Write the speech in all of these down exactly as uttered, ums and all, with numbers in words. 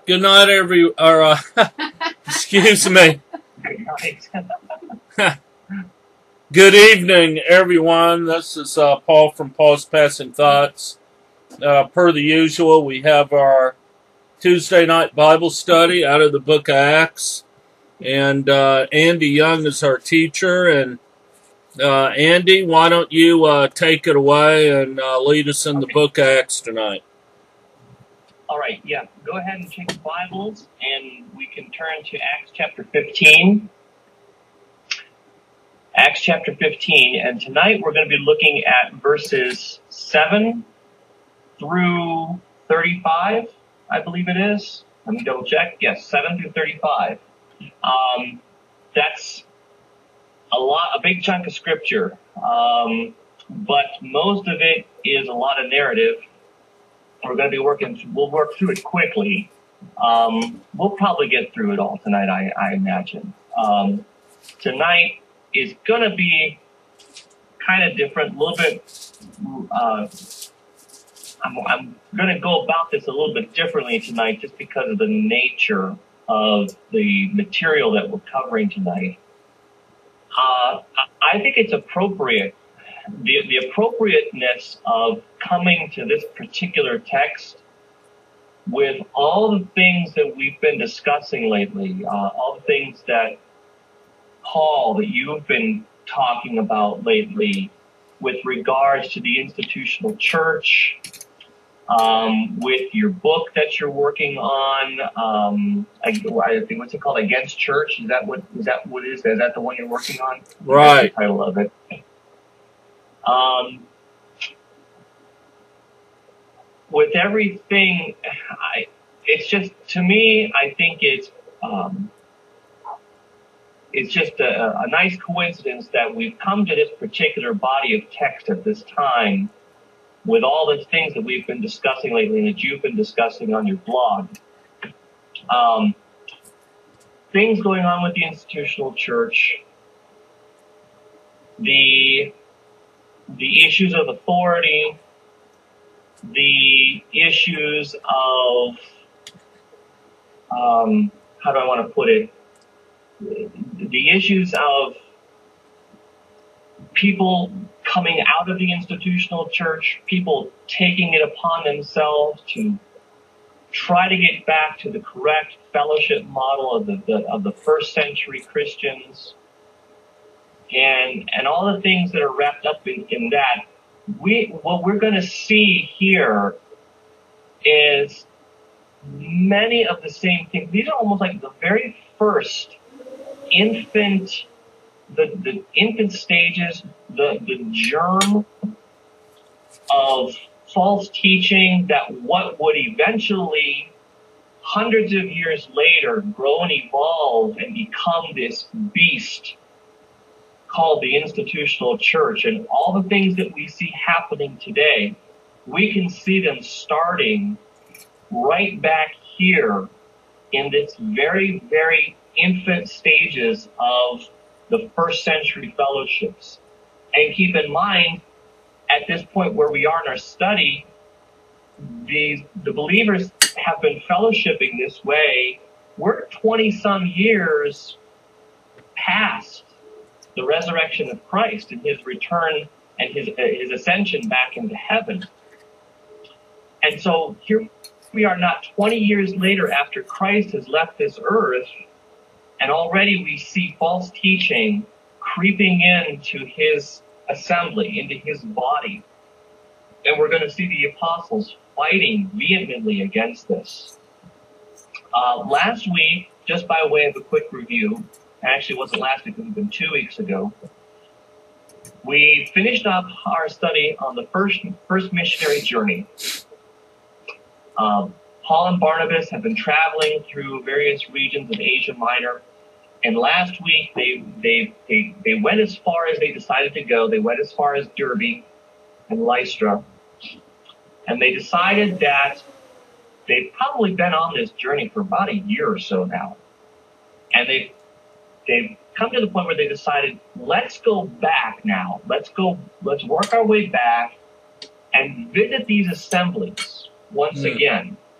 Good night, every, or, uh, excuse me. Good night. Good evening, everyone. This is uh, Paul from Paul's Passing Thoughts. Uh, per the usual, we have our Tuesday night Bible study out of the book of Acts. And uh, Andy Young is our teacher. And uh, Andy, why don't you uh, take it away and uh, lead us in Okay. the book of Acts tonight? All right, yeah. Go ahead and check the Bibles, and we can turn to Acts chapter fifteen. Acts chapter fifteen, and tonight we're going to be looking at verses seven through thirty-five, I believe it is. Let me double check. Yes, seven through thirty-five. Um, that's a lot, a big chunk of scripture, um, but most of it is a lot of narrative. We're going to be working, we'll work through it quickly. Um, we'll probably get through it all tonight, I, I imagine. Um, tonight is going to be kind of different, a little bit, uh, I'm, I'm going to go about this a little bit differently tonight just because of the nature of the material that we're covering tonight. Uh, I think it's appropriate, the, the appropriateness of coming to this particular text with all the things that we've been discussing lately, uh, all the things that Paul, that you've been talking about lately with regards to the institutional church, um, with your book that you're working on, um, I, I think, what's it called? Against Church? Is that what, is that what it is? Is that the one you're working on? Right. That's the title of it. Um, with everything, I, it's just, to me, I think it's, um, it's just a, a nice coincidence that we've come to this particular body of text at this time with all the things that we've been discussing lately and that you've been discussing on your blog. Um, things going on with the institutional church, the the issues of authority, the issues of, um, how do I want to put it? The issues of people coming out of the institutional church, people taking it upon themselves to try to get back to the correct fellowship model of the, the of the first century Christians, and and all the things that are wrapped up in, in that. We what we're going to see here is many of the same things. These are almost like the very first infant, the, the infant stages, the, the germ of false teaching that what would eventually, hundreds of years later, grow and evolve and become this beast called the institutional church. And all the things that we see happening today, we can see them starting right back here in this very, very infant stages of the first century fellowships. And keep in mind, at this point where we are in our study, these, the believers have been fellowshipping this way. We're twenty some years past the resurrection of Christ and his return and his, uh, his ascension back into heaven. And so here we are not twenty years later after Christ has left this earth, and already we see false teaching creeping into his assembly, into his body. And we're going to see the apostles fighting vehemently against this. Uh, last week, just by way of a quick review, actually it wasn't last week, it was been two weeks ago, we finished up our study on the first, first missionary journey. Um, Paul and Barnabas have been traveling through various regions of Asia Minor. And last week, they, they, they, they went as far as they decided to go. They went as far as Derbe and Lystra. And they decided that they've probably been on this journey for about a year or so now. And they've, they've come to the point where they decided, let's go back now. Let's go, let's work our way back and visit these assemblies once mm. again.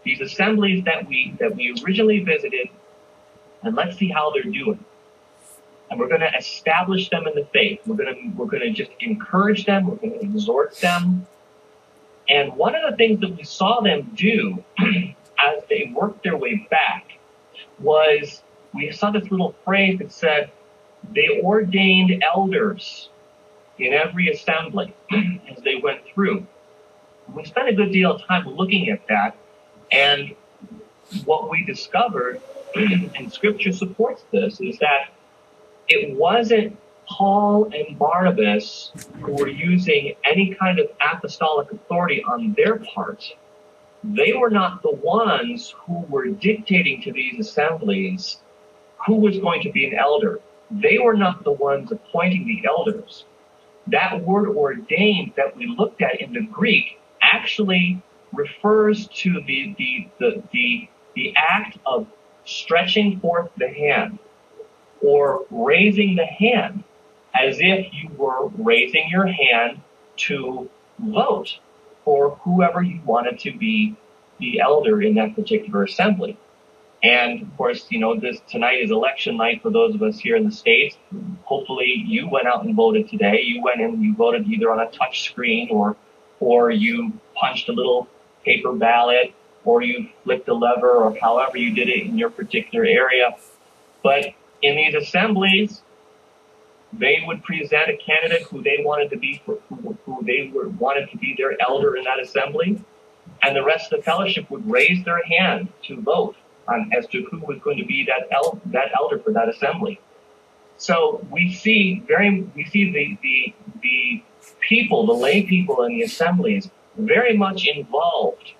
these assemblies that we that we originally visited, and let's see how they're doing. And we're going to establish them in the faith. We're going to we're going to just encourage them. We're going to exhort them. And one of the things that we saw them do as they worked their way back was we saw this little phrase that said they ordained elders in every assembly as they went through. We spent a good deal of time looking at that, and what we discovered, and Scripture supports this, is that it wasn't Paul and Barnabas who were using any kind of apostolic authority on their part. They were not the ones who were dictating to these assemblies who was going to be an elder. They were not the ones appointing the elders. That word ordained that we looked at in the Greek actually refers to the, the, the, the, the act of stretching forth the hand or raising the hand as if you were raising your hand to vote for whoever you wanted to be the elder in that particular assembly. And of course, you know, this tonight is election night for those of us here in the States. Hopefully you went out and voted today. You went in and you voted either on a touch screen or, or you punched a little paper ballot or you flicked a lever or however you did it in your particular area. But in these assemblies, they would present a candidate who they wanted to be, who, who they were, wanted to be their elder in that assembly. And the rest of the fellowship would raise their hand to vote on as to who was going to be that el- that elder for that assembly. So we see very we see the the the people, the lay people in the assemblies, very much involved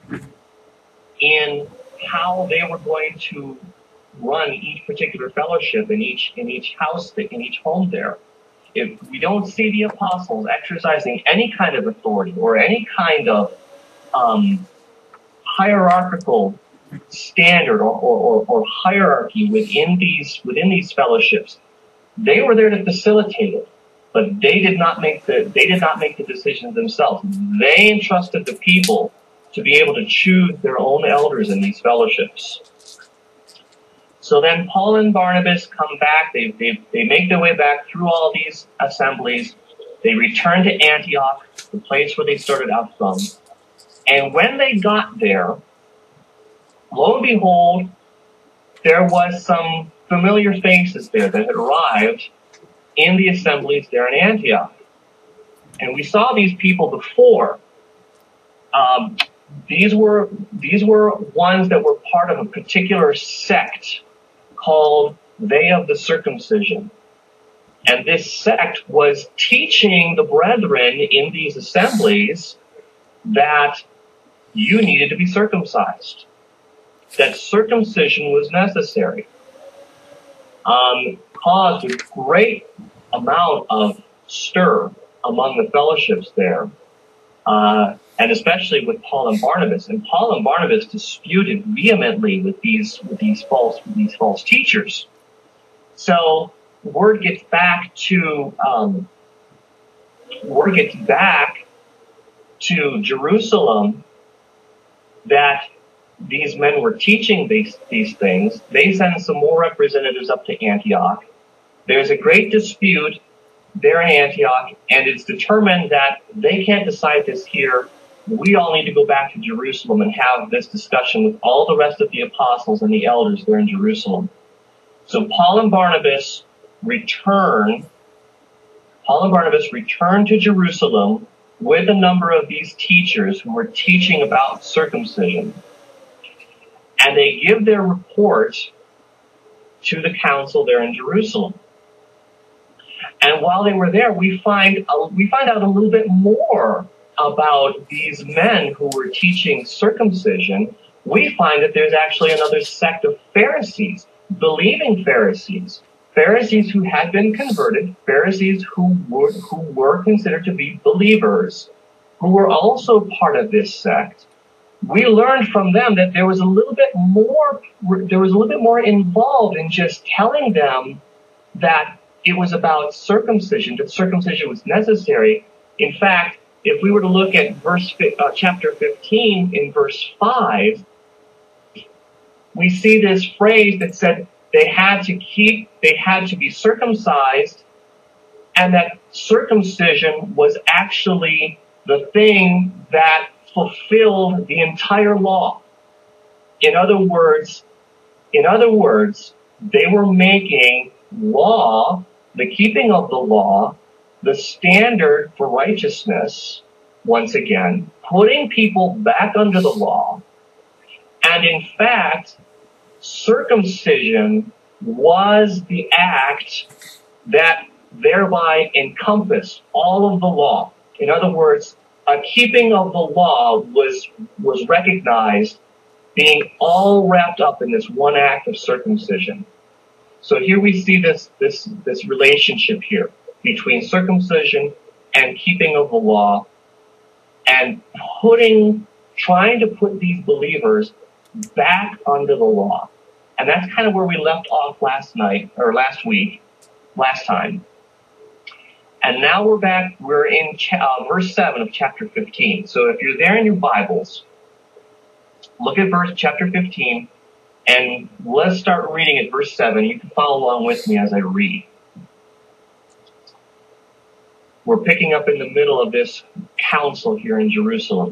in how they were going to run each particular fellowship in each in each house in each home there. If we don't see the apostles exercising any kind of authority or any kind of um, hierarchical standard or, or, or hierarchy within these within these fellowships, they were there to facilitate it, but they did not make the they did not make the decisions themselves. They entrusted the people to be able to choose their own elders in these fellowships. So then Paul and Barnabas come back. They they they make their way back through all these assemblies. They return to Antioch, the place where they started out from. And when they got there, lo and behold, there was some familiar faces there that had arrived in the assemblies there in Antioch. And we saw these people before. Um, these were these were ones that were part of a particular sect called They of the Circumcision. And this sect was teaching the brethren in these assemblies that you needed to be circumcised, that circumcision was necessary. Um, caused a great amount of stir among the fellowships there, uh, and especially with Paul and Barnabas. And Paul and Barnabas disputed vehemently with these with these false with these false teachers. So word gets back to um, word gets back to Jerusalem that these men were teaching these these things. They send some more representatives up to Antioch. There's a great dispute there in Antioch, and it's determined that they can't decide this here. We all need to go back to Jerusalem and have this discussion with all the rest of the apostles and the elders there in Jerusalem. So Paul and Barnabas return. Paul and Barnabas return to Jerusalem with a number of these teachers who were teaching about circumcision. And they give their report to the council there in Jerusalem. And while they were there, we find uh, we find out a little bit more about these men who were teaching circumcision. We find that there's actually another sect of Pharisees, believing Pharisees, Pharisees who had been converted, Pharisees who were who were considered to be believers, who were also part of this sect. We learned from them that there was a little bit more, there was a little bit more involved in just telling them that it was about circumcision, that circumcision was necessary. In fact, if we were to look at verse, uh, chapter fifteen in verse five, we see this phrase that said they had to keep, they had to be circumcised, and that circumcision was actually the thing that fulfilled the entire law. In other words, in other words, they were making law, the keeping of the law, the standard for righteousness, once again, putting people back under the law. And in fact, circumcision was the act that thereby encompassed all of the law. In other words, a keeping of the law was, was recognized being all wrapped up in this one act of circumcision. So here we see this, this, this relationship here between circumcision and keeping of the law, and putting, trying to put these believers back under the law. And that's kind of where we left off last night, or last week, last time. And now we're back, we're in cha- uh, verse seven of chapter fifteen. So if you're there in your Bibles, look at verse chapter fifteen, and let's start reading at verse seven. You can follow along with me as I read. We're picking up in the middle of this council here in Jerusalem.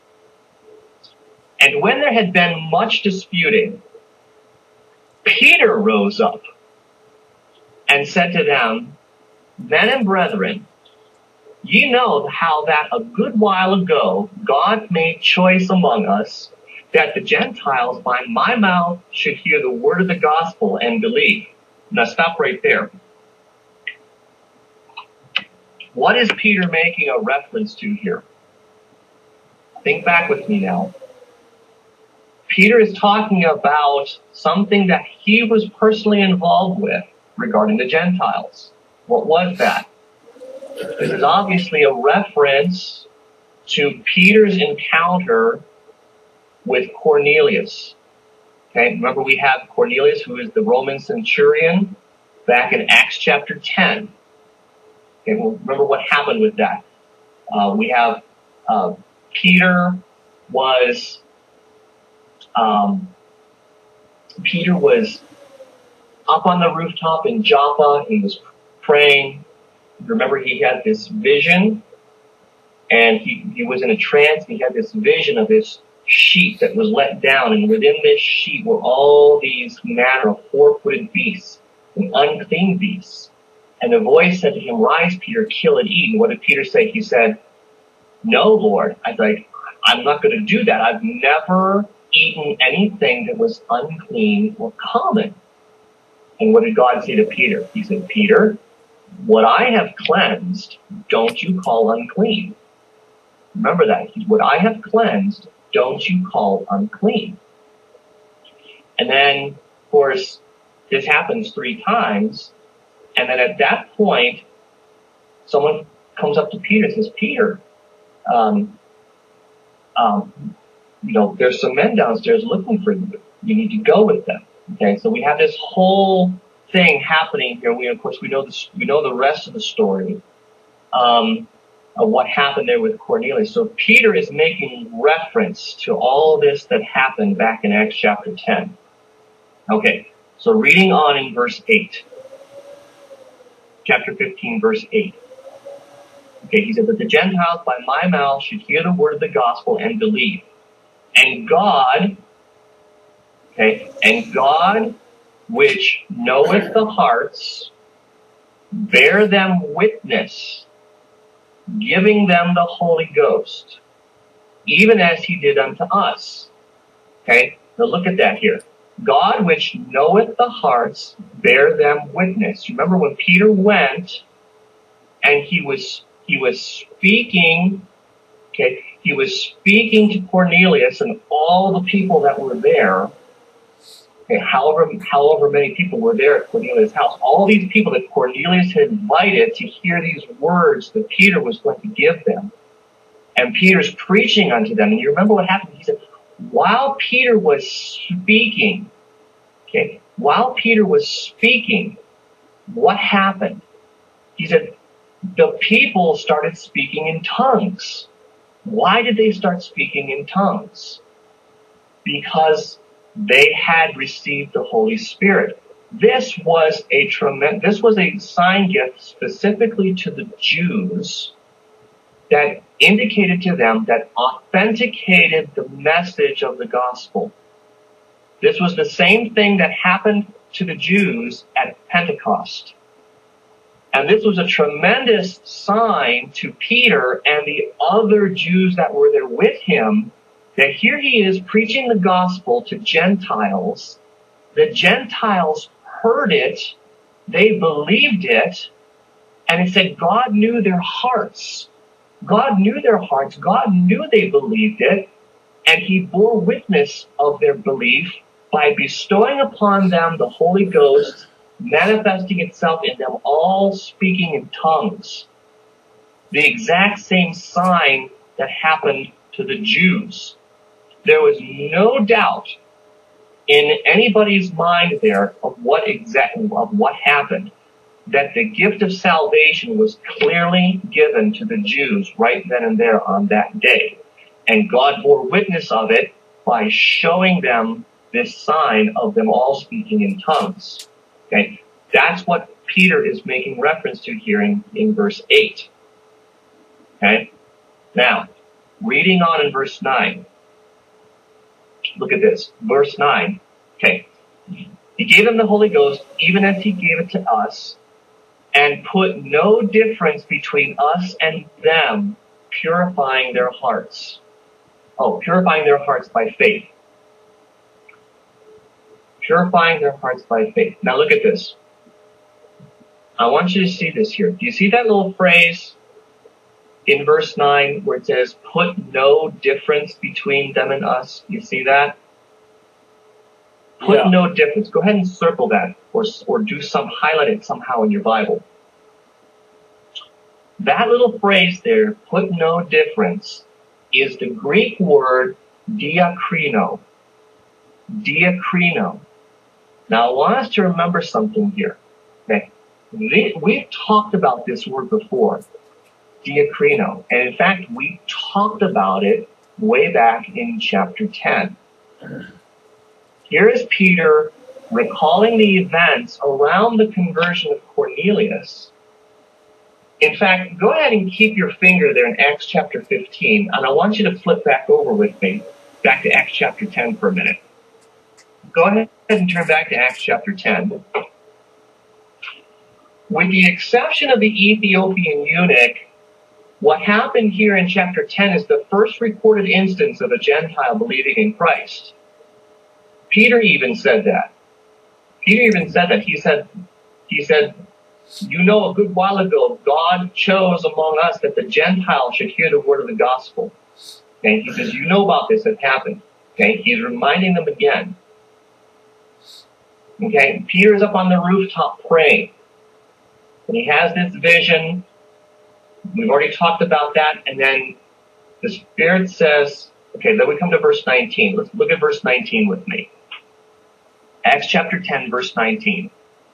And when there had been much disputing, Peter rose up and said to them, Men and brethren, ye know how that a good while ago God made choice among us, that the Gentiles by my mouth should hear the word of the gospel and believe. Now stop right there. What is Peter making a reference to here? Think back with me now. Peter is talking about something that he was personally involved with regarding the Gentiles. What was that? This is obviously a reference to Peter's encounter with Cornelius. Okay, remember we have Cornelius, who is the Roman centurion, back in Acts chapter ten. Okay, well, remember what happened with that. Uh, we have uh, Peter was um, Peter was up on the rooftop in Joppa. He was praying. Remember, he had this vision, and he, he was in a trance. He had this vision of this sheet that was let down, and within this sheet were all these manner of four-footed beasts and unclean beasts. And a voice said to him, Rise, Peter, kill and eat. And what did Peter say? He said, No, Lord. I was like, I'm not going to do that. I've never eaten anything that was unclean or common. And what did God say to Peter? He said, Peter, what I have cleansed, don't you call unclean. Remember that. What I have cleansed, don't you call unclean. And then, of course, this happens three times. And then at that point, someone comes up to Peter and says, Peter, um, um, you know, there's some men downstairs looking for you. You need to go with them. Okay, so we have this whole thing happening here. We, of course, we know this, we know the rest of the story, um, of what happened there with Cornelius. So Peter is making reference to all this that happened back in Acts chapter ten. Okay, so reading on in verse eight. Chapter fifteen, verse eight. Okay, he said, But the Gentiles by my mouth should hear the word of the gospel and believe. And God, okay, and God, which knoweth the hearts, bear them witness, giving them the Holy Ghost, even as he did unto us. Okay, now look at that here. God, which knoweth the hearts, bear them witness. Remember when Peter went and he was, he was speaking, okay, he was speaking to Cornelius and all the people that were there. Okay, however, however many people were there at Cornelius' house. All these people that Cornelius had invited to hear these words that Peter was going to give them. And Peter's preaching unto them. And you remember what happened? He said, while Peter was speaking, okay, while Peter was speaking, what happened? He said, the people started speaking in tongues. Why did they start speaking in tongues? Because they had received the Holy Spirit. This was a tremendous, this was a sign gift specifically to the Jews that indicated to them, that authenticated the message of the gospel. This was the same thing that happened to the Jews at Pentecost. And this was a tremendous sign to Peter and the other Jews that were there with him, that here he is preaching the gospel to Gentiles. The Gentiles heard it, they believed it, and it said God knew their hearts. God knew their hearts. God knew they believed it, and he bore witness of their belief by bestowing upon them the Holy Ghost, manifesting itself in them all speaking in tongues. The exact same sign that happened to the Jews. There was no doubt in anybody's mind there of what exactly of what happened, that the gift of salvation was clearly given to the Jews right then and there on that day. And God bore witness of it by showing them this sign of them all speaking in tongues. Okay, that's what Peter is making reference to here in, in verse eight. Okay, now, reading on in verse nine. Look at this, verse nine. Okay, he gave them the Holy Ghost even as he gave it to us, and put no difference between us and them, purifying their hearts. Oh, purifying their hearts by faith. Purifying their hearts by faith. Now look at this. I want you to see this here. Do you see that little phrase in verse nine where it says, put no difference between them and us? You see that? Put yeah. no difference. Go ahead and circle that, or, or do some, highlight it somehow in your Bible. That little phrase there, put no difference, is the Greek word diakrino. Diakrino. Now I want us to remember something here. Okay? We've talked about this word before, diakrino. And in fact, we talked about it way back in chapter ten. Here is Peter recalling the events around the conversion of Cornelius. In fact, go ahead and keep your finger there in Acts chapter fifteen, and I want you to flip back over with me, back to Acts chapter ten for a minute. Go ahead and turn back to Acts chapter ten. With the exception of the Ethiopian eunuch, what happened here in chapter ten is the first recorded instance of a Gentile believing in Christ. Peter even said that. Peter even said that. He said, he said, you know, a good while ago, God chose among us that the Gentiles should hear the word of the gospel. Okay, he says, you know about this, it happened. Okay, he's reminding them again. Okay, Peter's up on the rooftop praying. And he has this vision. We've already talked about that. And then the Spirit says, okay, then we come to verse nineteen. Let's look at verse nineteen with me. Acts chapter ten, verse nineteen.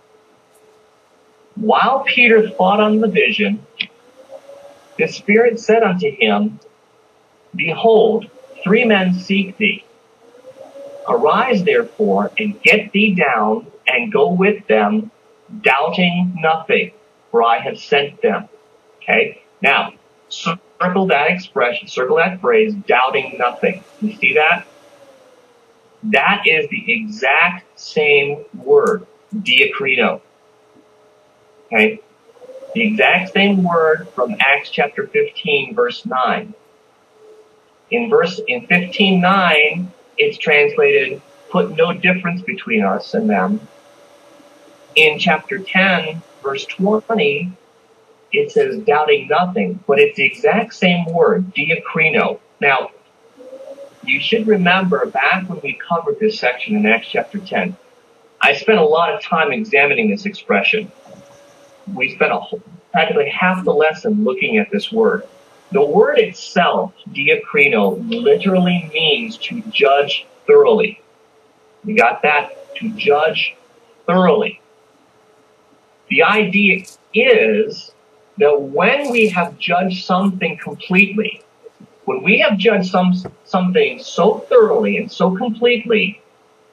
While Peter thought on the vision, the Spirit said unto him, behold, three men seek thee. Arise therefore, and get thee down, and go with them, doubting nothing, for I have sent them. Okay? Now, circle that expression, circle that phrase, doubting nothing. You see that? That is the exact same word, diakrino. Okay? The exact same word from Acts chapter fifteen, verse nine. In verse, in fifteen nine, it's translated, put no difference between us and them. In chapter ten, verse twenty, it says doubting nothing, but it's the exact same word, diakrino. Now, you should remember back when we covered this section in Acts chapter ten, I spent a lot of time examining this expression. We spent a whole, practically half the lesson looking at this word. The word itself, diakrino, literally means to judge thoroughly. You got that? To judge thoroughly. The idea is that when we have judged something completely, when we have judged some something so thoroughly and so completely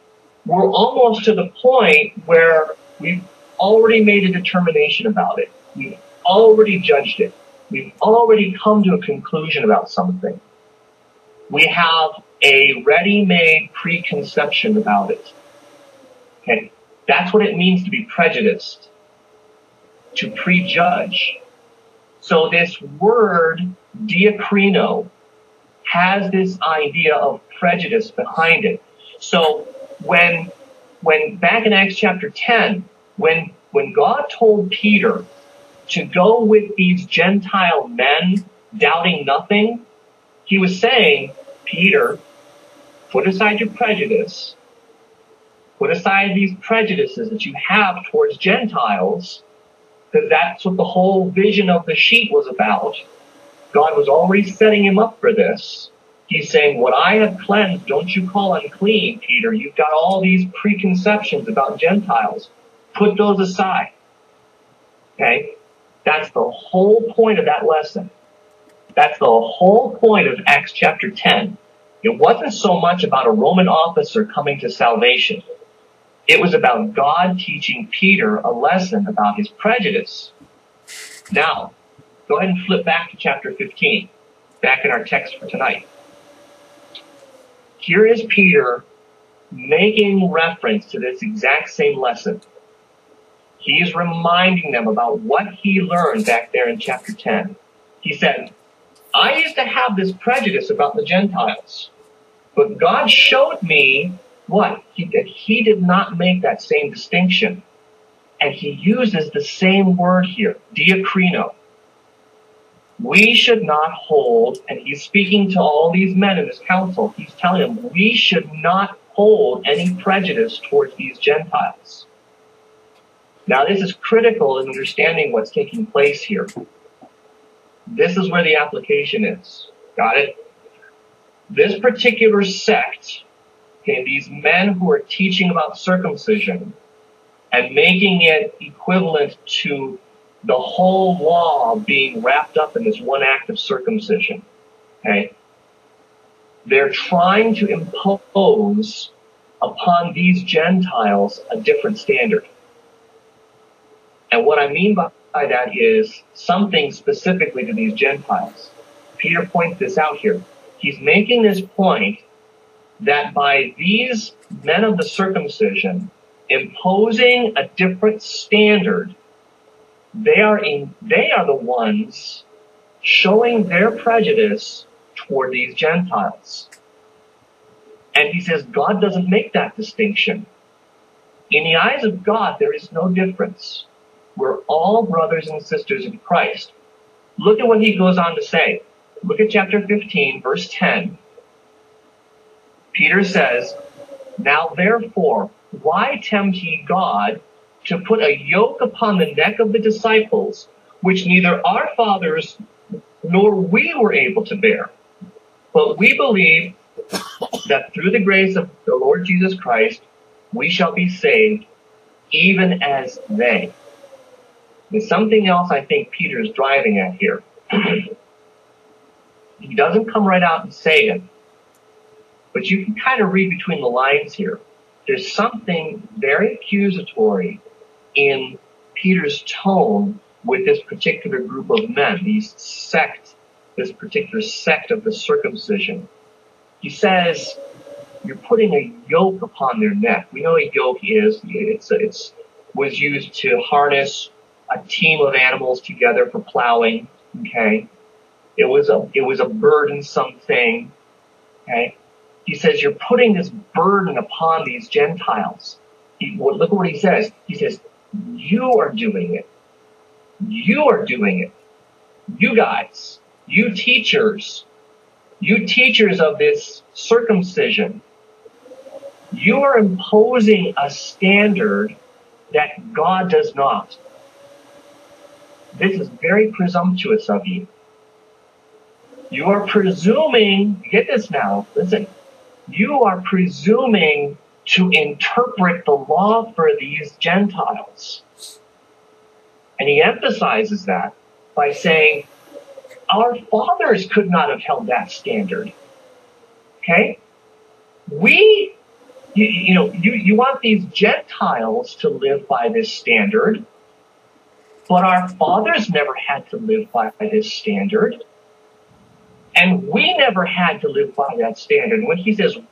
we're almost to the point where we've already made a determination about it. We've already judged it. We've already come to a conclusion about something. We have a ready-made preconception about it. Okay, that's what it means to be prejudiced, to prejudge. So this word, diakrino, has this idea of prejudice behind it. So when, when back in Acts chapter ten, when, when God told Peter to go with these Gentile men doubting nothing, he was saying, Peter, put aside your prejudice, put aside these prejudices that you have towards Gentiles, because that's what the whole vision of the sheet was about. God was already setting him up for this. He's saying, what I have cleansed, don't you call unclean, Peter. You've got all these preconceptions about Gentiles. Put those aside. Okay? That's the whole point of that lesson. That's the whole point of Acts chapter ten. It wasn't so much about a Roman officer coming to salvation. It was about God teaching Peter a lesson about his prejudice. Now, go ahead and flip back to chapter fifteen, back in our text for tonight. Here is Peter making reference to this exact same lesson. He's reminding them about what he learned back there in chapter ten. He said, I used to have this prejudice about the Gentiles, but God showed me what? He, that he did not make that same distinction. And he uses the same word here, diakrino. We should not hold, and he's speaking to all these men in this council, he's telling them, we should not hold any prejudice towards these Gentiles. Now this is critical in understanding what's taking place here. This is where the application is. Got it? This particular sect, okay, these men who are teaching about circumcision and making it equivalent to the whole law being wrapped up in this one act of circumcision, okay, they're trying to impose upon these Gentiles a different standard. And what I mean by that is something specifically to these Gentiles. Peter points this out here. He's making this point that by these men of the circumcision imposing a different standard, they are in, they are the ones showing their prejudice toward these Gentiles. And he says God doesn't make that distinction. In the eyes of God, there is no difference. We're all brothers and sisters in Christ. Look at what he goes on to say. Look at chapter fifteen, verse ten. Peter says, now therefore, why tempt ye God to put a yoke upon the neck of the disciples, which neither our fathers nor we were able to bear? But we believe that through the grace of the Lord Jesus Christ, we shall be saved, even as they. There's something else I think Peter is driving at here. He doesn't come right out and say it, but you can kind of read between the lines here. There's something very accusatory in Peter's tone with this particular group of men, these sect, this particular sect of the circumcision. He says, you're putting a yoke upon their neck. We know what a yoke is. It's, it's was used to harness a team of animals together for plowing. Okay, it was a it was a burdensome thing. Okay, he says you're putting this burden upon these Gentiles. He, well, look at what he says. He says you are doing it. You are doing it. You guys, you teachers, you teachers of this circumcision, you are imposing a standard that God does not. This is very presumptuous of you. You are presuming, get this now, listen, you are presuming to interpret the law for these Gentiles. And he emphasizes that by saying, our fathers could not have held that standard. Okay? We, You, you know, you, you want these Gentiles to live by this standard, but our fathers never had to live by this standard. And we never had to live by that standard. When he says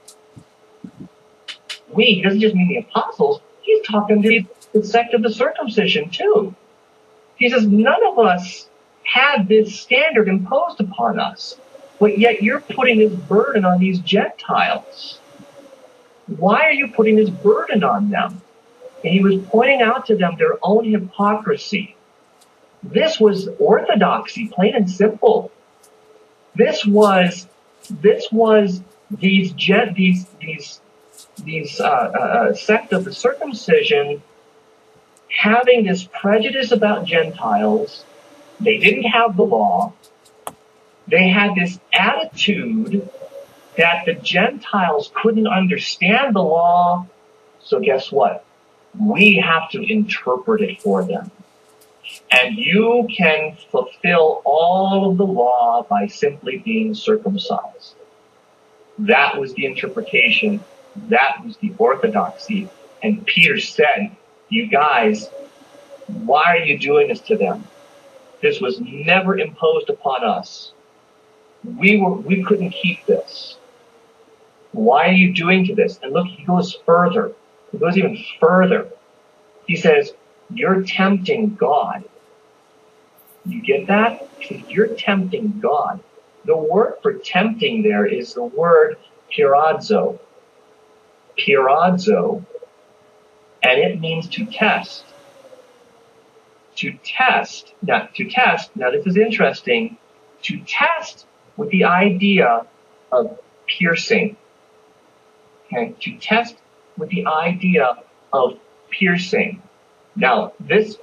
we, he doesn't just mean the apostles, he's talking to the sect of the circumcision too. He says none of us had this standard imposed upon us, but yet you're putting this burden on these Gentiles. Why are you putting this burden on them? And he was pointing out to them their own hypocrisy. This was orthodoxy, plain and simple. This was, this was these gen, these these these uh, uh, sect of the circumcision having this prejudice about Gentiles. They didn't have the law. They had this attitude that the Gentiles couldn't understand the law. So guess what? We have to interpret it for them. And you can fulfill all of the law by simply being circumcised. That was the interpretation. That was the orthodoxy. And Peter said, you guys, why are you doing this to them? This was never imposed upon us. We were, we couldn't keep this. Why are you doing to this? And look, he goes further. He goes even further. He says, you're tempting God. You get that? He says, you're tempting God. The word for tempting there is the word piradzo. Piradzo. And it means to test. To test. Now, to test. Now, this is interesting. To test with the idea of piercing. Okay? To test with the idea of piercing. Now, this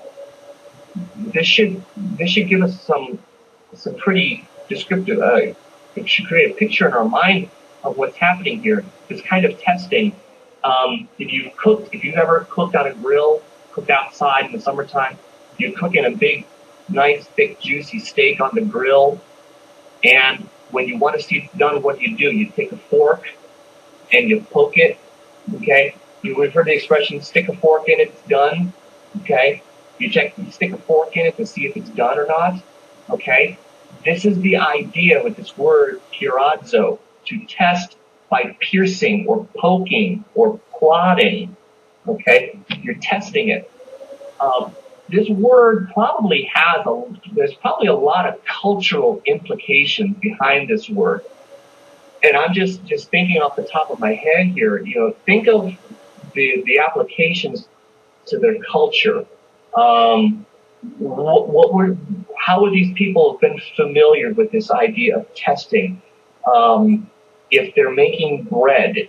this should this should give us some some pretty descriptive. Uh, it should create a picture in our mind of what's happening here. This kind of testing. Um, if you've cooked, if you've ever cooked on a grill, cooked outside in the summertime, you're cooking a big, nice, thick, juicy steak on the grill, and when you want to see it's done, what do you do? You take a fork and you poke it. Okay. You've heard the expression, stick a fork in it, it's done. Okay? You check, you stick a fork in it to see if it's done or not. Okay? This is the idea with this word, piradzo, to test by piercing or poking or prodding. Okay? You're testing it. Um, this word probably has a, there's probably a lot of cultural implications behind this word. And I'm just, just thinking off the top of my head here, you know, think of the, the applications to their culture. Um, what, what were, how would these people have been familiar with this idea of testing? Um, if they're making bread,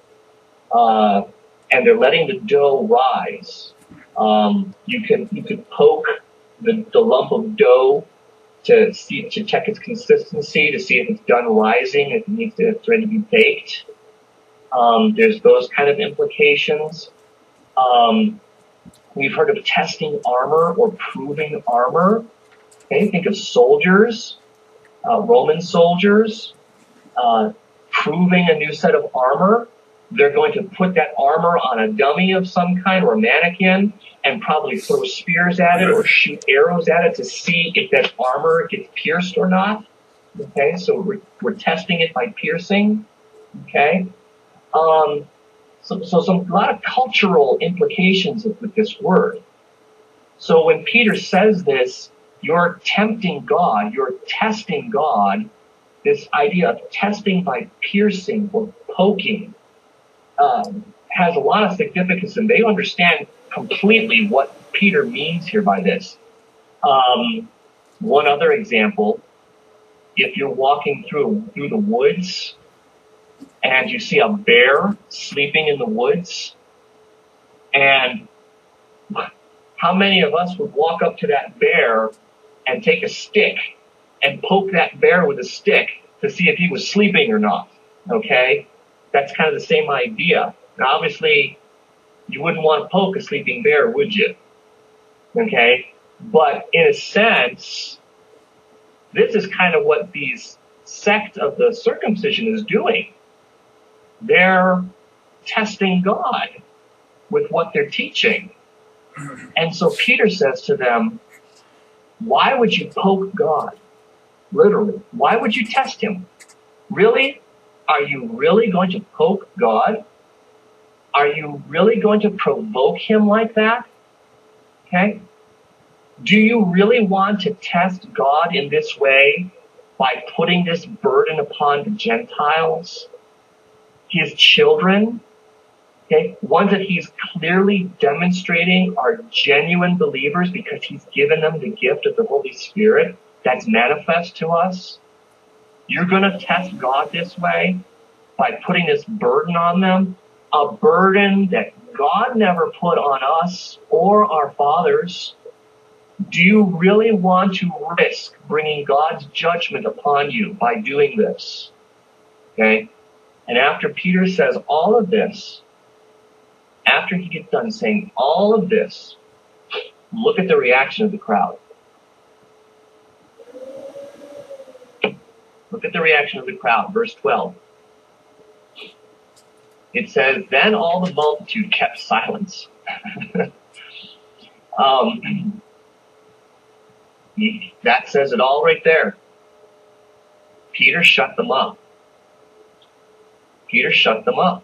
uh, and they're letting the dough rise, um, you can, you could poke the, the lump of dough to see, to check its consistency, to see if it's done rising, if it needs to, it's ready to be baked. Um, there's those kind of implications. Um, we've heard of testing armor or proving armor. Okay, think of soldiers, uh, Roman soldiers, uh, proving a new set of armor. They're going to put that armor on a dummy of some kind or a mannequin and probably throw spears at it or shoot arrows at it to see if that armor gets pierced or not. Okay, so we're, we're testing it by piercing. Okay. Um, so, so some, a lot of cultural implications with this word. So when Peter says this, you're tempting God, you're testing God, this idea of testing by piercing or poking, um, has a lot of significance, and they understand completely what Peter means here by this. Um, one other example, if you're walking through, through the woods, and you see a bear sleeping in the woods, and how many of us would walk up to that bear and take a stick and poke that bear with a stick to see if he was sleeping or not? Okay? That's kind of the same idea. Now, obviously, you wouldn't want to poke a sleeping bear, would you? Okay? But in a sense, this is kind of what these sect of the circumcision is doing. They're testing God with what they're teaching. And so Peter says to them, why would you poke God? Literally, why would you test him? Really? Are you really going to poke God? Are you really going to provoke him like that? Okay? Do you really want to test God in this way by putting this burden upon the Gentiles, his children? Okay? Ones that he's clearly demonstrating are genuine believers because he's given them the gift of the Holy Spirit that's manifest to us. You're going to test God this way by putting this burden on them, a burden that God never put on us or our fathers. Do you really want to risk bringing God's judgment upon you by doing this? Okay? And after Peter says all of this, after he gets done saying all of this, look at the reaction of the crowd. Look at the reaction of the crowd. Verse twelve. It says, then all the multitude kept silence. um, that says it all right there. Peter shut them up. Peter shut them up.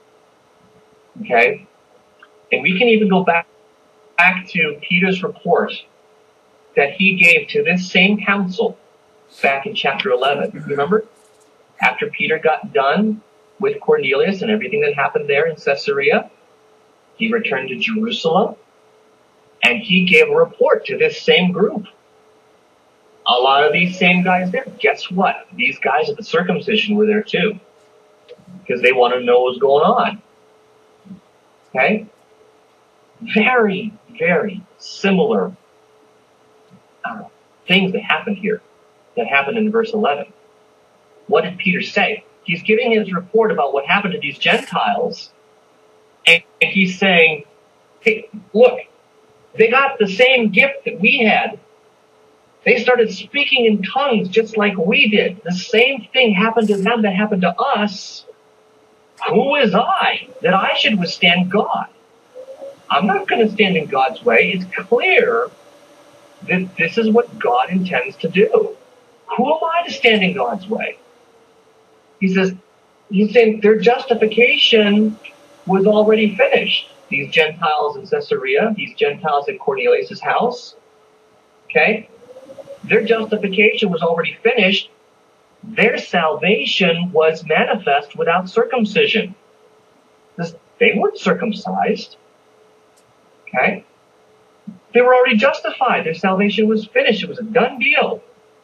Okay? And we can even go back, back to Peter's report that he gave to this same council back in chapter eleven. Remember? After Peter got done with Cornelius and everything that happened there in Caesarea, he returned to Jerusalem and he gave a report to this same group. A lot of these same guys there. Guess what? These guys at the circumcision were there too, because they want to know what's going on. Okay? Very, very similar uh, things that happened here, that happened in verse eleven. What did Peter say? He's giving his report about what happened to these Gentiles, and he's saying, hey, look, they got the same gift that we had. They started speaking in tongues just like we did. The same thing happened to them that happened to us. Who is I that I should withstand God? I'm not going to stand in God's way. It's clear that this is what God intends to do. Who am I to stand in God's way? He says, he's saying their justification was already finished. These Gentiles in Caesarea, these Gentiles at Cornelius' house, okay? Their justification was already finished. Their salvation was manifest without circumcision. They weren't circumcised. Okay? They were already justified. Their salvation was finished. It was a done deal.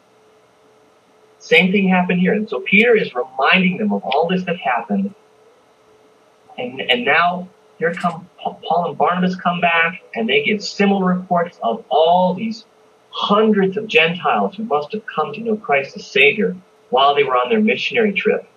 Same thing happened here. And so Peter is reminding them of all this that happened. And, and now here come Paul and Barnabas come back and they give similar reports of all these hundreds of Gentiles who must have come to know Christ as Savior while they were on their missionary trip.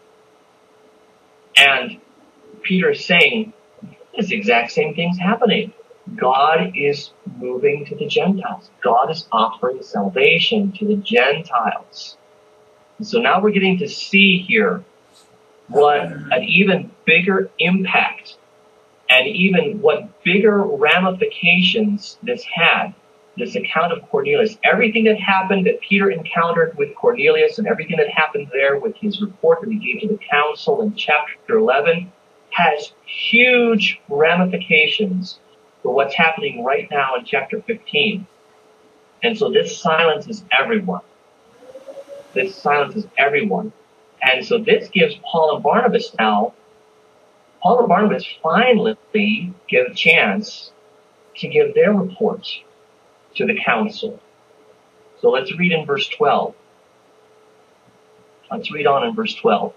And Peter is saying, this exact same thing's happening. God is moving to the Gentiles. God is offering salvation to the Gentiles. And so now we're getting to see here what an even bigger impact and even what bigger ramifications this had. This account of Cornelius, everything that happened that Peter encountered with Cornelius and everything that happened there with his report that he gave to the council in chapter eleven has huge ramifications for what's happening right now in chapter fifteen. And so this silences everyone. This silences everyone. And so this gives Paul and Barnabas now, Paul and Barnabas finally get a chance to give their report to the council. So let's read in verse twelve. Let's read on in verse twelve.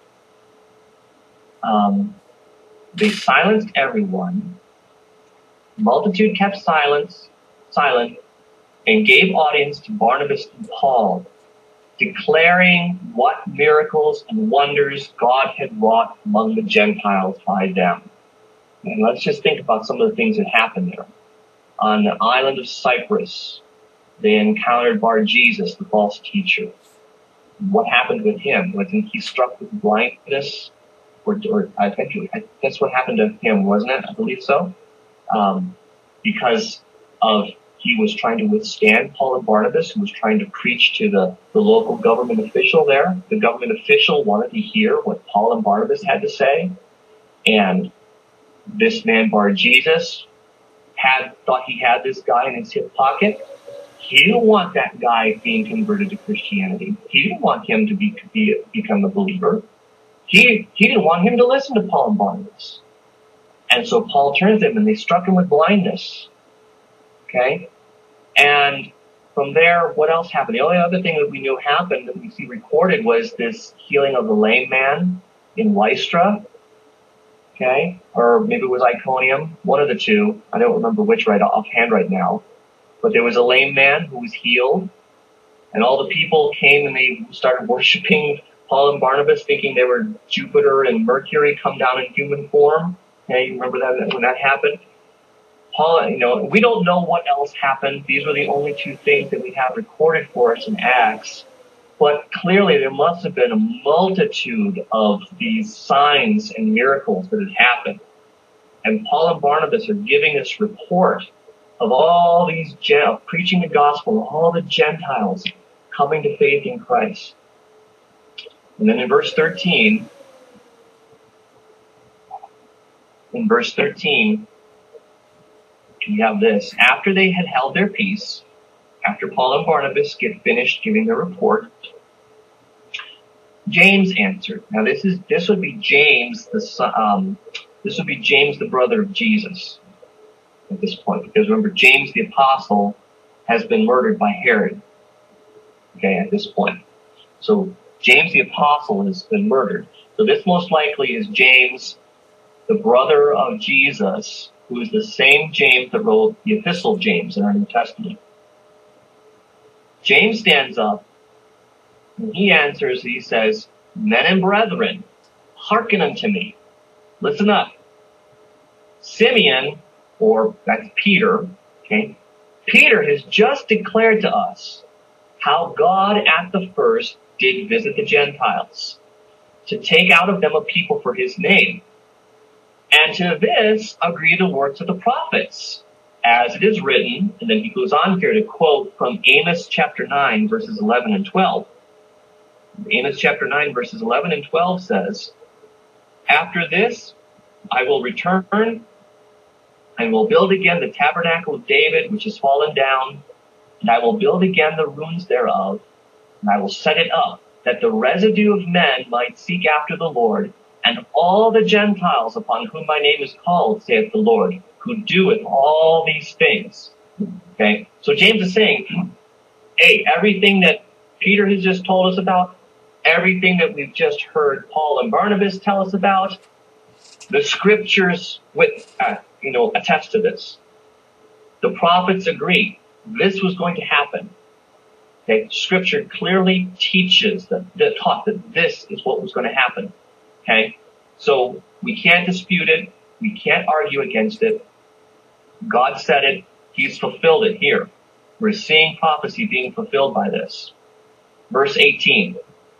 Um, they silenced everyone. Multitude kept silence, silent, and gave audience to Barnabas and Paul, declaring what miracles and wonders God had wrought among the Gentiles by them. And let's just think about some of the things that happened there. On the island of Cyprus, they encountered Bar-Jesus, the false teacher. What happened with him? Wasn't he struck with blindness? or, or I think I, that's what happened to him, wasn't it? I believe so. Um, because of he was trying to withstand Paul and Barnabas, who was trying to preach to the, the local government official there. The government official wanted to hear what Paul and Barnabas had to say. And this man, Bar-Jesus, had thought he had this guy in his hip pocket. He didn't want that guy being converted to Christianity. He didn't want him to be, to be become a believer. He, he didn't want him to listen to Paul and Barnabas. And so Paul turned to them and they struck him with blindness. Okay? And from there, what else happened? The only other thing that we knew happened that we see recorded was this healing of the lame man in Lystra. Okay? Or maybe it was Iconium. One of the two. I don't remember which right offhand right now. But there was a lame man who was healed. And all the people came and they started worshiping Paul and Barnabas, thinking they were Jupiter and Mercury come down in human form. Okay, you remember that when that happened? Paul, you know, we don't know what else happened. These were the only two things that we have recorded for us in Acts. But clearly there must have been a multitude of these signs and miracles that had happened. And Paul and Barnabas are giving this report of all these, of preaching the gospel, all the Gentiles coming to faith in Christ. And then in verse thirteen, in verse thirteen, we have this. After they had held their peace, after Paul and Barnabas get finished giving their report, James answered. Now this is, this would be James, the son, um, this would be James, the brother of Jesus at this point. Because remember, James the apostle has been murdered by Herod. Okay, at this point. So James the apostle has been murdered. So this most likely is James, the brother of Jesus, who is the same James that wrote the epistle James in our New Testament. James stands up and he answers, he says, "Men and brethren, hearken unto me." Listen up. Simeon, or that's Peter, okay? Peter has just declared to us how God at the first did visit the Gentiles to take out of them a people for his name. And to this agree the works of the prophets, as it is written. And then he goes on here to quote from Amos chapter nine, verses eleven and twelve. Amos chapter nine, verses eleven and twelve says, "After this, I will return and will build again the tabernacle of David, which is fallen down, and I will build again the ruins thereof, and I will set it up, that the residue of men might seek after the Lord, and all the Gentiles upon whom my name is called, saith the Lord, who doeth all these things." Okay? So James is saying, hey, everything that Peter has just told us about, everything that we've just heard Paul and Barnabas tell us about, the scriptures with, uh, you know, attest to this. The prophets agree. This was going to happen. Okay? Scripture clearly teaches that, that taught that this is what was going to happen. Okay? So we can't dispute it. We can't argue against it. God said it. He's fulfilled it here. We're seeing prophecy being fulfilled by this. Verse eighteen.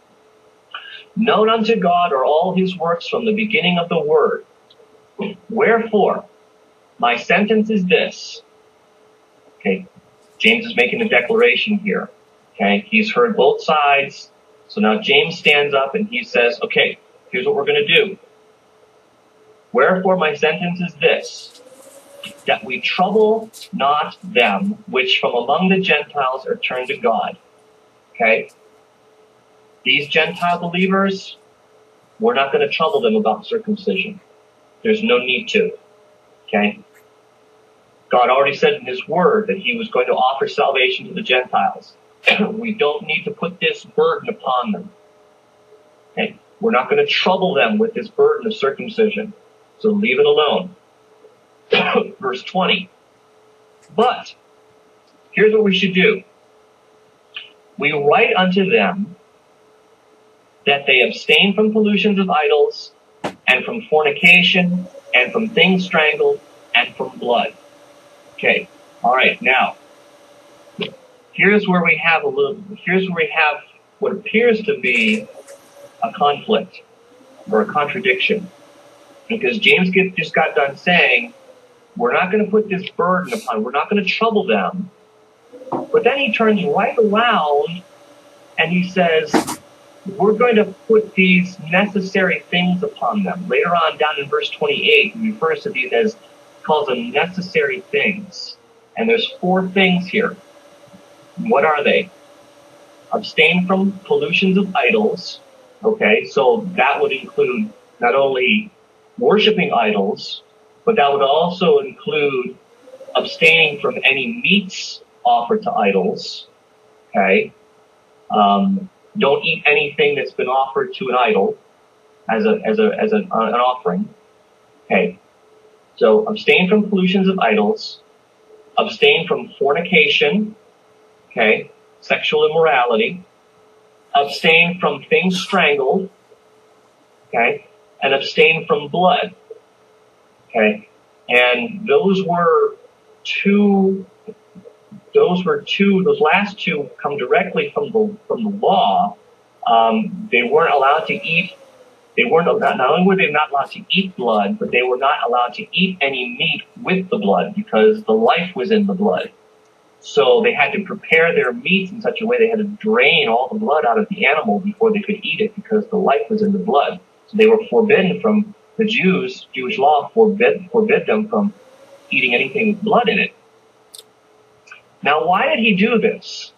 "Known unto God are all his works from the beginning of the word. Wherefore, my sentence is this." Okay. James is making a declaration here. Okay. He's heard both sides. So now James stands up and he says, okay, here's what we're going to do. "Wherefore my sentence is this, that we trouble not them which from among the Gentiles are turned to God." Okay? These Gentile believers, we're not going to trouble them about circumcision. There's no need to. Okay? God already said in his word that he was going to offer salvation to the Gentiles. We don't need to put this burden upon them. Okay? We're not going to trouble them with this burden of circumcision. So leave it alone. Verse twenty. "But here's what we should do. We write unto them that they abstain from pollutions of idols, and from fornication, and from things strangled, and from blood." Okay. All right. Now, here's where we have a little, here's where we have what appears to be a conflict. or a contradiction. Because James get, just got done saying, we're not going to put this burden upon, we're not going to trouble them. But then he turns right around and he says, we're going to put these necessary things upon them. Later on, down in verse twenty-eight, he refers to these as, calls them necessary things. And there's four things here. What are they? Abstain from pollutions of idols. Okay, so that would include not only worshiping idols, but that would also include abstaining from any meats offered to idols. Okay, um, don't eat anything that's been offered to an idol as a as a as a, an offering. Okay, so abstain from pollutions of idols, abstain from fornication. Okay, sexual immorality, abstain from things strangled. Okay, and abstain from blood. Okay, and those were two. Those were two. Those last two come directly from the from the law. Um, they weren't allowed to eat. They weren't not, not only were they not allowed to eat blood, but they were not allowed to eat any meat with the blood because the life was in the blood. So they had to prepare their meats in such a way they had to drain all the blood out of the animal before they could eat it because the life was in the blood. So they were forbidden from the Jews. Jewish law forbid forbid them from eating anything with blood in it. Now, why did he do this?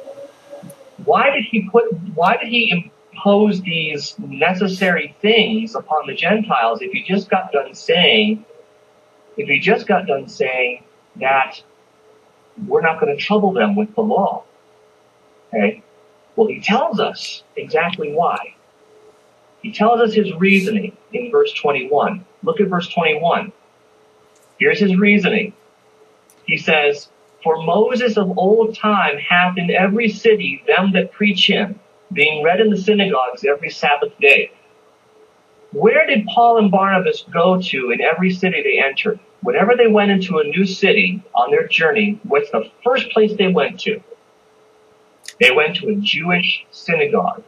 Why did he put, why did he impose these necessary things upon the Gentiles if he just got done saying, if he just got done saying that we're not going to trouble them with the law? Okay. Well, he tells us exactly why. He tells us his reasoning in verse twenty-one. Look at verse twenty-one. Here's his reasoning. He says, for Moses of old time hath in every city them that preach him, being read in the synagogues every Sabbath day. Where did Paul and Barnabas go to in every city they entered? Whenever they went into a new city on their journey, what's the first place they went to? They went to a Jewish synagogue.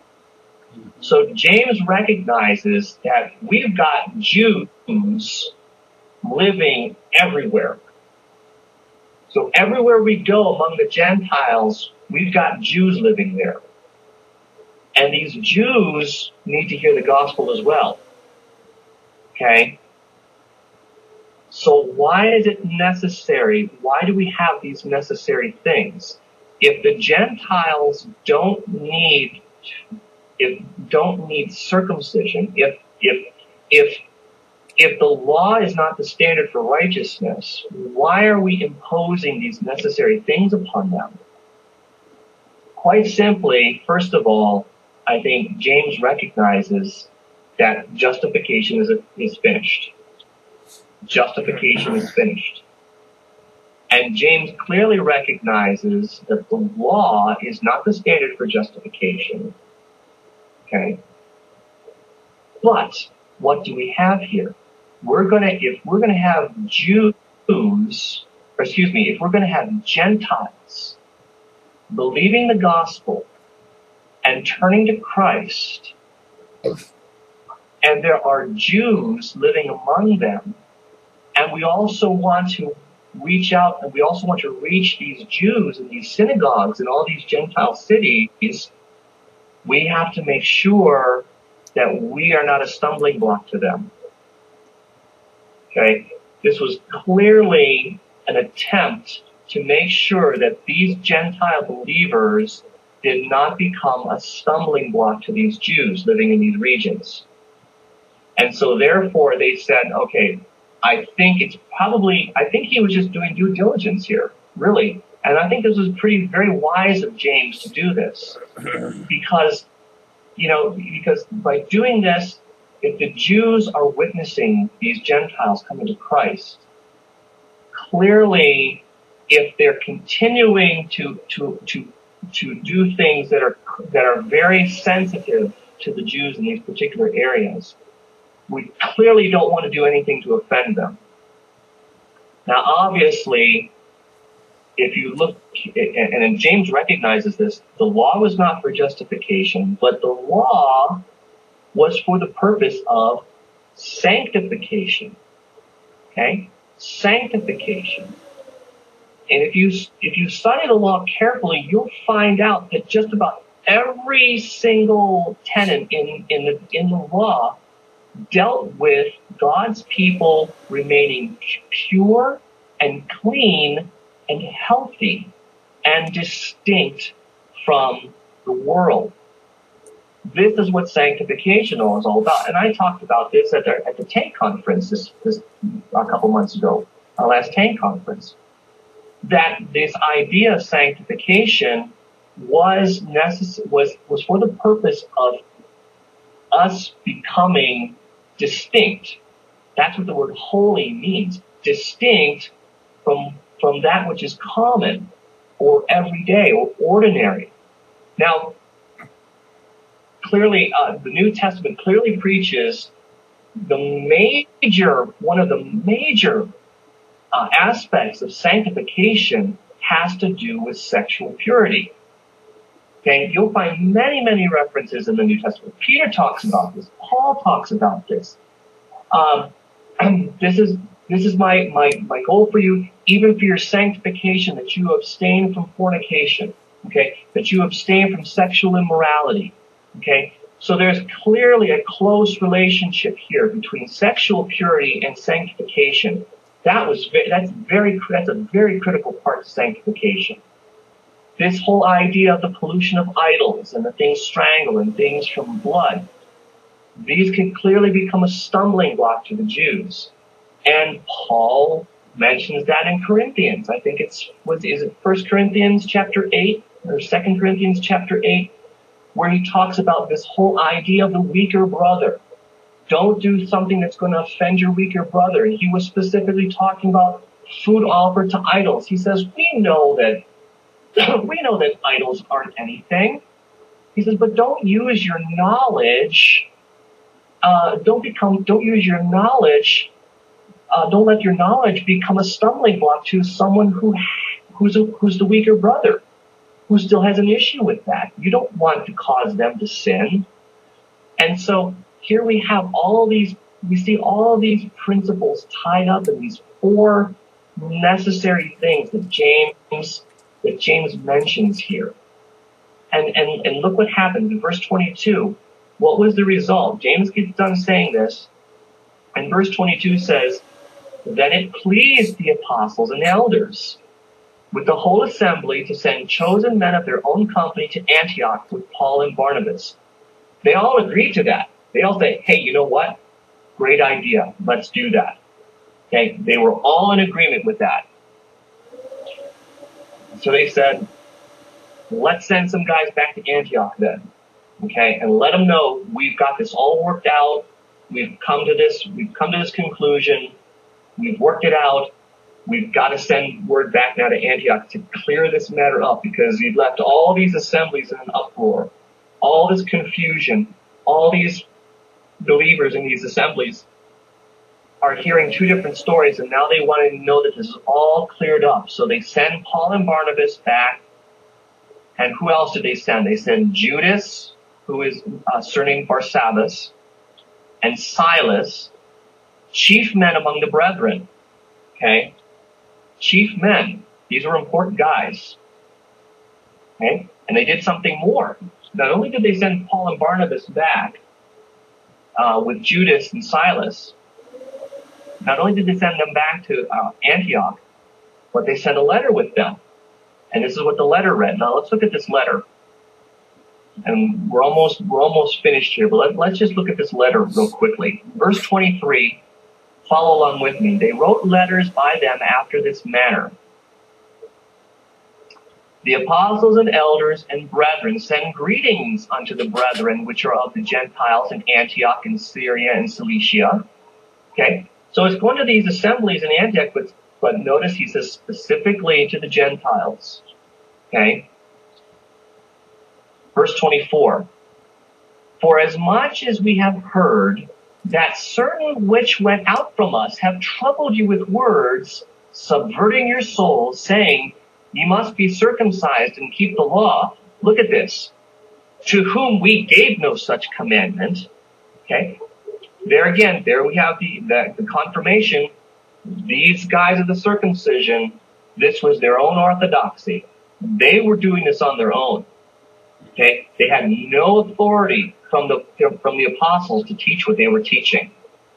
So James recognizes that we've got Jews living everywhere. So everywhere we go among the Gentiles, we've got Jews living there. And these Jews need to hear the gospel as well. Okay? So why is it necessary? Why do we have these necessary things? If the Gentiles don't need, if don't need circumcision, if if if If the law is not the standard for righteousness, why are we imposing these necessary things upon them? Quite simply, first of all, I think James recognizes that justification is, is finished. Justification is finished. And James clearly recognizes that the law is not the standard for justification. Okay? But what do we have here? We're gonna, if we're gonna have Jews, or excuse me, if we're gonna have Gentiles believing the gospel and turning to Christ, and there are Jews living among them, and we also want to reach out, and we also want to reach these Jews in these synagogues in all these Gentile cities, we have to make sure that we are not a stumbling block to them. Okay? This was clearly an attempt to make sure that these Gentile believers did not become a stumbling block to these Jews living in these regions. And so therefore they said, okay, I think it's probably, I think he was just doing due diligence here, really. And I think this was pretty, very wise of James to do this. Because, you know, because by doing this, if the Jews are witnessing these Gentiles coming to Christ, clearly, if they're continuing to, to, to, to do things that are, that are very sensitive to the Jews in these particular areas, we clearly don't want to do anything to offend them. Now, obviously, if you look, and James recognizes this, the law was not for justification, but the law was for the purpose of sanctification. Okay? Sanctification. And if you, if you study the law carefully, you'll find out that just about every single tenet in, in the, in the law dealt with God's people remaining pure and clean and healthy and distinct from the world. This is what sanctification is all about. And I talked about this at the, at the Tank Conference this, this a couple months ago, our last Tank Conference, that this idea of sanctification was necess- was, was for the purpose of us becoming distinct. That's what the word holy means. Distinct from, from that which is common or everyday or ordinary. Now, clearly, uh, the New Testament clearly preaches the major, one of the major uh, aspects of sanctification has to do with sexual purity. Okay, you'll find many, many references in the New Testament. Peter talks about this. Paul talks about this. Um, this is this is my, my, my goal for you, even for your sanctification, that you abstain from fornication. Okay, that you abstain from sexual immorality. Okay, so there's clearly a close relationship here between sexual purity and sanctification. That was that's very that's a very critical part of sanctification. This whole idea of the pollution of idols and the things strangled and things from blood, these can clearly become a stumbling block to the Jews. And Paul mentions that in Corinthians. I think it's what is it First Corinthians chapter eight or Second Corinthians chapter eight, where he talks about this whole idea of the weaker brother. Don't do something that's going to offend your weaker brother. And he was specifically talking about food offered to idols. He says, we know that we know that idols aren't anything. He says, but don't use your knowledge. Uh, don't become. Don't use your knowledge. Uh, don't let your knowledge become a stumbling block to someone who who's a, who's the weaker brother, who still has an issue with that. You don't want to cause them to sin. And so here we have all these. We see all these principles tied up in these four necessary things that James. that James mentions here. And, and, and look what happened in verse twenty-two. What was the result? James gets done saying this, and verse twenty-two says, then it pleased the apostles and elders with the whole assembly to send chosen men of their own company to Antioch with Paul and Barnabas. They all agreed to that. They all say, hey, you know what? Great idea. Let's do that. Okay. They were all in agreement with that. So they said, let's send some guys back to Antioch then, okay, and let them know we've got this all worked out. We've come to this, we've come to this conclusion. We've worked it out. We've got to send word back now to Antioch to clear this matter up, because we've left all these assemblies in an uproar, all this confusion, all these believers in these assemblies are hearing two different stories, and now they want to know that this is all cleared up. So they send Paul and Barnabas back. And who else did they send? They send Judas, who is uh, surnamed Barsabbas, and Silas, chief men among the brethren. Okay? Chief men. These were important guys. Okay? And they did something more. Not only did they send Paul and Barnabas back uh, with Judas and Silas, not only did they send them back to uh, Antioch, but they sent a letter with them. And this is what the letter read. Now let's look at this letter. And we're almost, we're almost finished here, but let, let's just look at this letter real quickly. Verse twenty-three, follow along with me. They wrote letters by them after this manner. The apostles and elders and brethren send greetings unto the brethren which are of the Gentiles in Antioch and Syria and Cilicia. Okay? So it's going to these assemblies in Antioch, but, but notice he says specifically to the Gentiles. Okay? Verse twenty-four. For as much as we have heard that certain which went out from us have troubled you with words, subverting your souls, saying, ye must be circumcised and keep the law. Look at this. To whom we gave no such commandment, Okay? There again, there we have the, the, the confirmation. These guys of the circumcision, this was their own orthodoxy. They were doing this on their own. Okay? They had no authority from the, from the apostles to teach what they were teaching.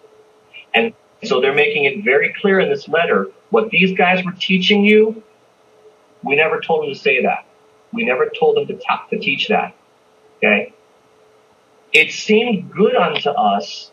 And so they're making it very clear in this letter, what these guys were teaching you, we never told them to say that. We never told them to, t- to teach that. Okay? It seemed good unto us,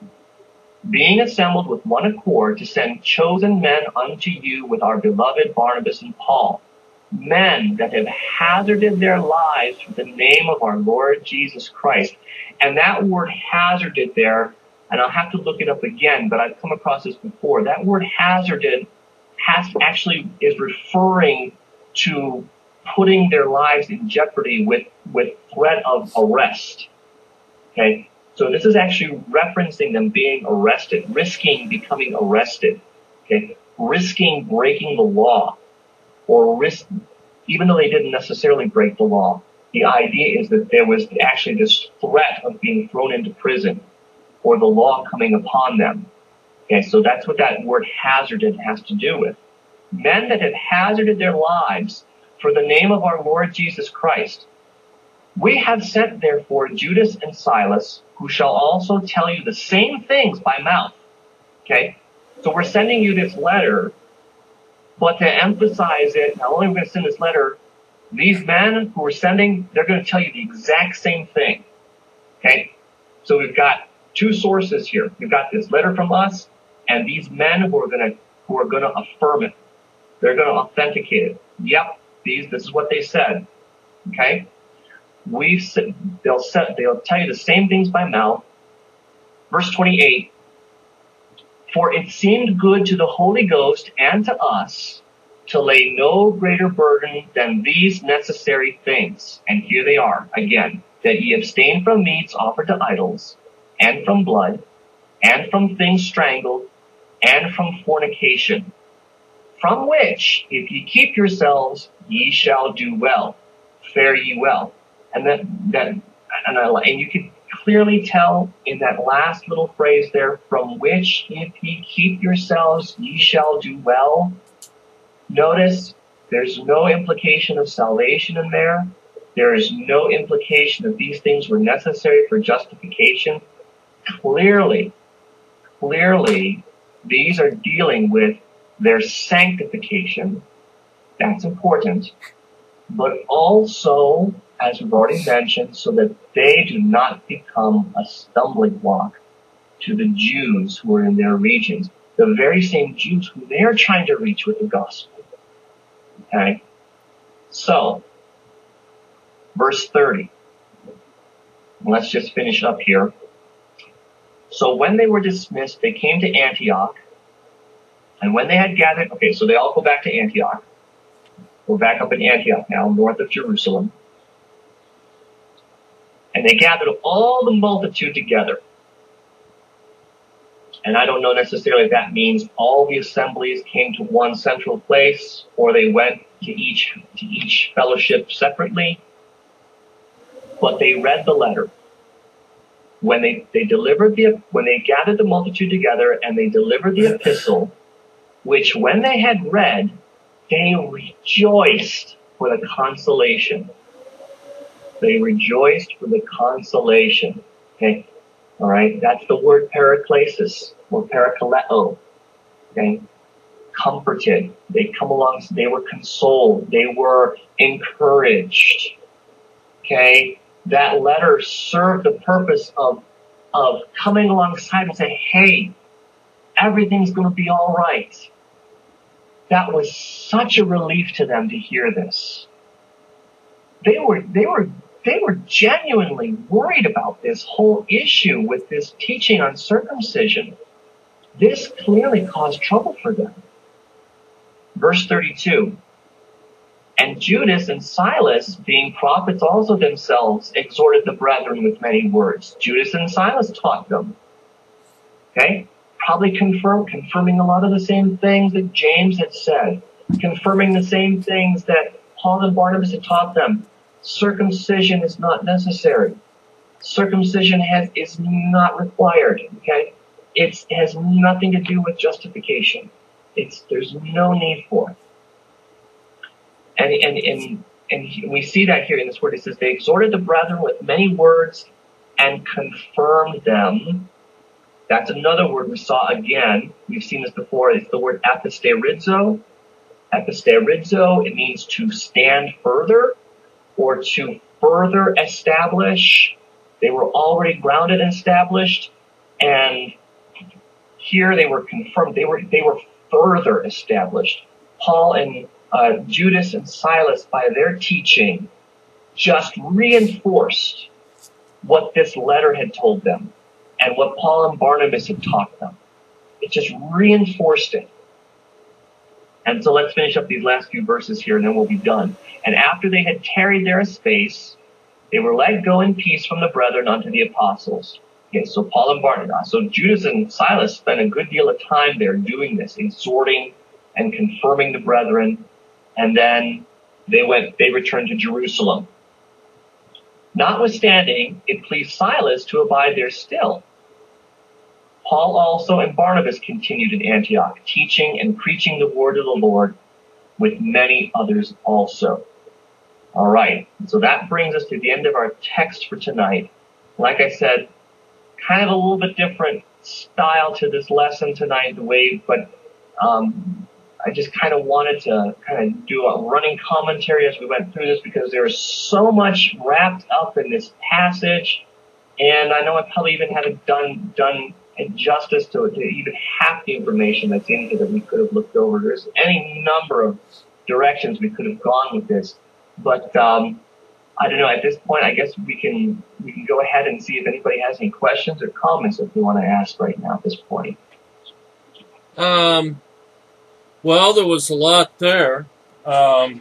being assembled with one accord, to send chosen men unto you with our beloved Barnabas and Paul, men that have hazarded their lives for the name of our Lord Jesus Christ. And that word hazarded there, and I'll have to look it up again, but I've come across this before. That word hazarded has actually is referring to putting their lives in jeopardy with, with threat of arrest. Okay? So this is actually referencing them being arrested, risking becoming arrested. Okay? Risking breaking the law. Or risk, even though they didn't necessarily break the law, the idea is that there was actually this threat of being thrown into prison or the law coming upon them. Okay, so that's what that word hazarded has to do with. Men that have hazarded their lives for the name of our Lord Jesus Christ. We have sent, therefore, Judas and Silas, who shall also tell you the same things by mouth. Okay, so we're sending you this letter, but to emphasize it, not only are we going to send this letter, these men who we're sending, they're going to tell you the exact same thing. Okay, so we've got two sources here. We've got this letter from us, and these men who are going to who are going to affirm it. They're going to authenticate it. Yep, these this is what they said. Okay, we they'll set they'll tell you the same things by mouth. Verse twenty-eight. For it seemed good to the Holy Ghost and to us to lay no greater burden than these necessary things. And here they are again: that ye abstain from meats offered to idols, and from blood, and from things strangled, and from fornication, from which, if ye keep yourselves, ye shall do well. Fare ye well. And that, that, and, I, and you can clearly tell in that last little phrase there, from which, if ye keep yourselves, ye shall do well. Notice there's no implication of salvation in there. There is no implication that these things were necessary for justification. Clearly, clearly, these are dealing with their sanctification. That's important. But also, as we've already mentioned, so that they do not become a stumbling block to the Jews who are in their regions. The very same Jews who they are trying to reach with the gospel. Okay? So, verse thirty. Let's just finish up here. So when they were dismissed, they came to Antioch. And when they had gathered, okay, so they all go back to Antioch. We're back up in Antioch now, north of Jerusalem. And they gathered all the multitude together. And I don't know necessarily if that means all the assemblies came to one central place, or they went to each, to each fellowship separately. But they read the letter. When they, they delivered the, when they gathered the multitude together and they delivered the epistle, which when they had read, they rejoiced for the consolation. They rejoiced for the consolation. Okay. All right. That's the word paraklesis or parakaleo. Okay. Comforted. They come along. They were consoled. They were encouraged. Okay. That letter served the purpose of, of coming alongside and saying, hey, everything's going to be all right. That was such a relief to them to hear this. They were, they were, they were genuinely worried about this whole issue with this teaching on circumcision. This clearly caused trouble for them. Verse thirty-two. And Judas and Silas, being prophets also themselves, exhorted the brethren with many words. Judas and Silas taught them. Okay? Probably confirm, confirming a lot of the same things that James had said. Confirming the same things that Paul and Barnabas had taught them. Circumcision is not necessary. circumcision has is not required. Okay, it's, it has nothing to do with justification. It's there's no need for it. And and and and he, we see that here in this word. It says they exhorted the brethren with many words and confirmed them. That's another word we saw again. We've seen this before. It's the word episterizo. Episterizo. It means to stand further or to further establish. They were already grounded and established, and here they were confirmed. They were they were further established. Paul and uh, Judas and Silas, by their teaching, just reinforced what this letter had told them and what Paul and Barnabas had taught them. It just reinforced it. And so let's finish up these last few verses here, and then we'll be done. And after they had tarried there a space, they were let go in peace from the brethren unto the apostles. Okay, so Paul and Barnabas. So Judas and Silas spent a good deal of time there doing this, exhorting and confirming the brethren. And then they went, they returned to Jerusalem. Notwithstanding, it pleased Silas to abide there still. Paul also and Barnabas continued in Antioch, teaching and preaching the word of the Lord with many others also. All right, so that brings us to the end of our text for tonight. Like I said, kind of a little bit different style to this lesson tonight, the way, but um, I just kind of wanted to kind of do a running commentary as we went through this because there is so much wrapped up in this passage, and I know I probably even haven't done done justice to, to even half the information that's in here that we could have looked over. There's any number of directions we could have gone with this. But um, I don't know. At this point, I guess we can we can go ahead and see if anybody has any questions or comments that they want to ask right now at this point. Um. Well, there was a lot there. Um.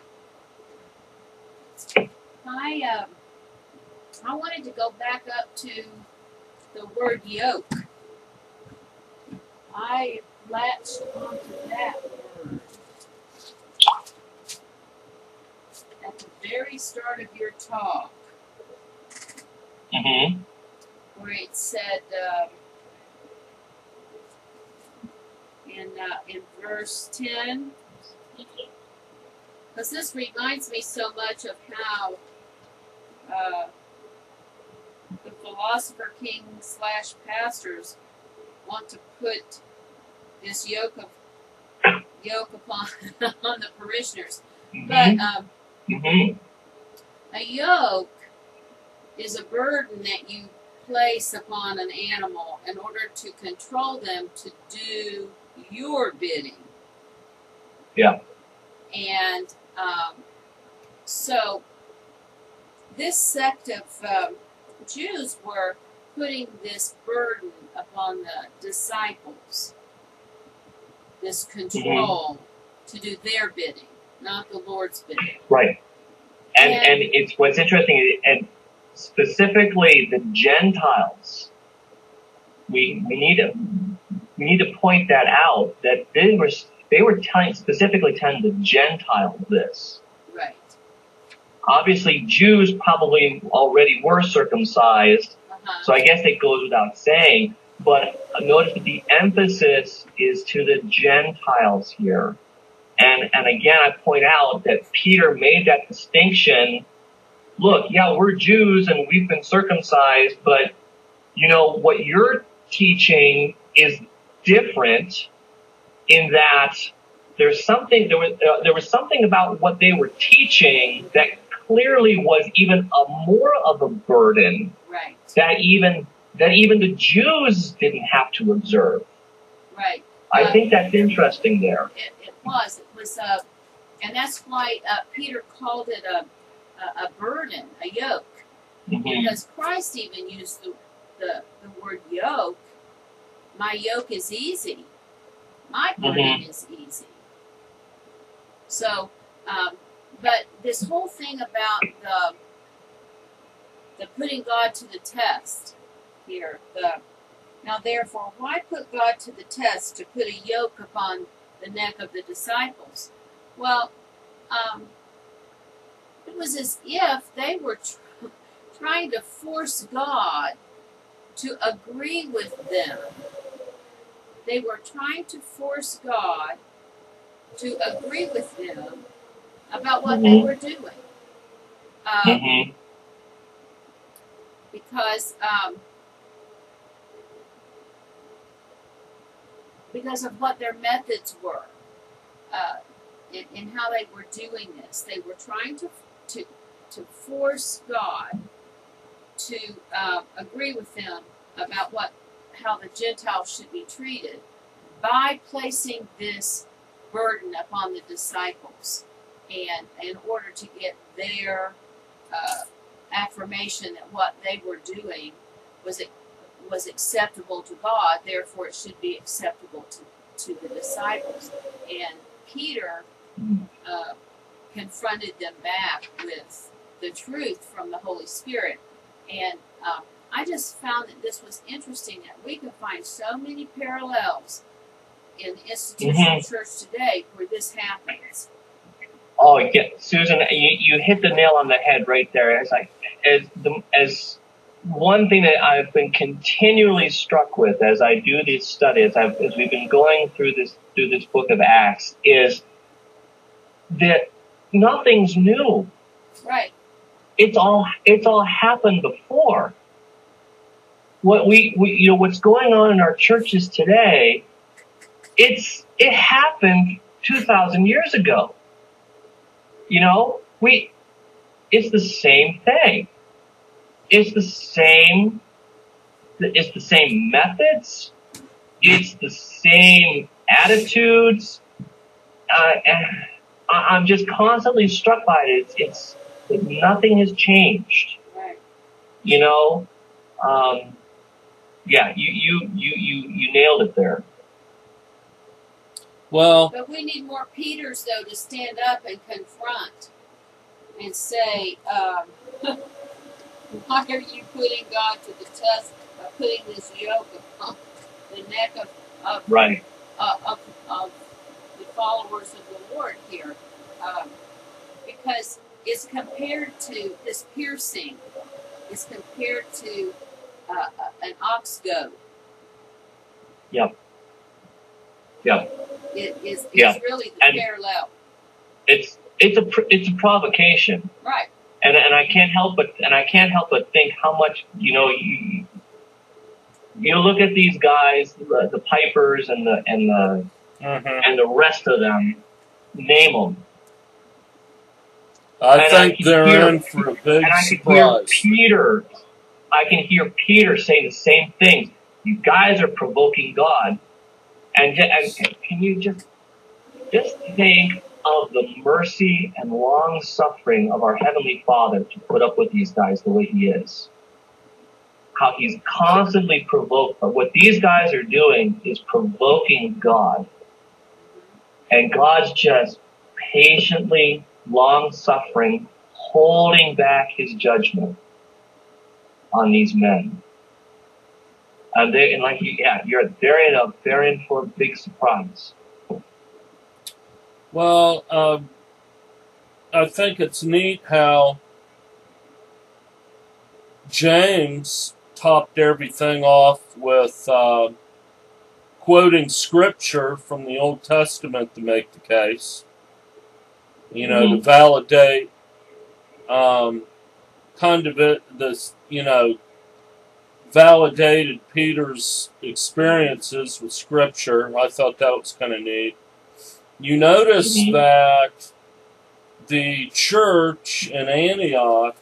I uh, I wanted to go back up to the word yoke. I latched onto that word at the very start of your talk, Mm-hmm. where it said um, in uh, in verse ten, because this reminds me so much of how uh, the philosopher king slash pastors want to put this yoke of yoke upon on the parishioners. Mm-hmm. But um, Mm-hmm. a yoke is a burden that you place upon an animal in order to control them to do your bidding. Yeah. And um, so this sect of um, Jews were putting this burden upon the disciples, this control mm-hmm. to do their bidding, not the Lord's bidding. Right. And, and, and it's what's interesting, and specifically the Gentiles, we we need to we need to point that out, that they were they were telling specifically telling the Gentiles this. Right. Obviously, Jews probably already were circumcised, uh-huh. so I guess it goes without saying. But notice that the emphasis is to the Gentiles here. And, and again, I point out that Peter made that distinction. Look, yeah, we're Jews and we've been circumcised, but, you know, what you're teaching is different in that there's something, there was, uh, there was something about what they were teaching that clearly was even a more of a burden. Right. That even, that even the Jews didn't have to observe. Right. I uh, think that's interesting there. It, it was. It was, uh, and that's why uh, Peter called it a, a, a burden, a yoke. Mm-hmm. Because Christ even used the, the, the word yoke. My yoke is easy. My burden mm-hmm. is easy. So, um, but this whole thing about the the putting God to the test here, the now therefore, why put God to the test to put a yoke upon the neck of the disciples? Well, um, it was as if they were tr- trying to force God to agree with them. They were trying to force God to agree with them about what Mm-hmm. they were doing. Um, Mm-hmm. because um, because of what their methods were, uh, in, in how they were doing this. They were trying to to to force God to uh, agree with them about what how the Gentiles should be treated by placing this burden upon the disciples, and in order to get their uh, affirmation that what they were doing was was acceptable to God, therefore it should be acceptable to, to the disciples. And Peter uh, confronted them back with the truth from the Holy Spirit. And um, I just found that this was interesting, that we could find so many parallels in the institutional Mm-hmm. church today where this happens. Oh, yeah, Susan, you, you hit the nail on the head right there. As I, as the, as one thing that I've been continually struck with as I do these studies, I've, as we've been going through this through this book of Acts, is that nothing's new. Right. It's all it's all happened before. What we, we you know what's going on in our churches today, it's it happened two thousand years ago. You know, we, it's the same thing. It's the same, it's the same methods. It's the same attitudes. Uh, and I'm just constantly struck by it. It's, it's, nothing has changed. Right. You know, um, yeah, you, you, you, you, you nailed it there. Well, But we need more Peters, though, to stand up and confront and say, um, why are you putting God to the test by putting this yoke upon the neck of of, Right. uh, of, of the followers of the Lord here? Um, because it's compared to this piercing, it's compared to uh, an ox goad. Yep. Yep. It is it's Yeah. really the And- parallel. It's, it's a, pr- it's a provocation. Right. And, and I can't help but, and I can't help but think how much, you know, you, you look at these guys, the, the Pipers and the, and the, mhm. and the rest of them, name them. I And I think can they're hear- in for a big And I can hear surprise. Peter, I can hear Peter say the same things. You guys are provoking God. And, ju- and can you just, just think of the mercy and long suffering of our Heavenly Father to put up with these guys the way He is. How He's constantly provoked. But what these guys are doing is provoking God. And God's just patiently, long suffering, holding back His judgment on these men. And they, and like, yeah, you're, they're in a, they're in for a big surprise. Well, um, I think it's neat how James topped everything off with uh, quoting scripture from the Old Testament to make the case. You know, Mhm. to validate um, kind of it, this, you know, validated Peter's experiences with scripture. I thought that was kind of neat. You notice Mhm. that the church in Antioch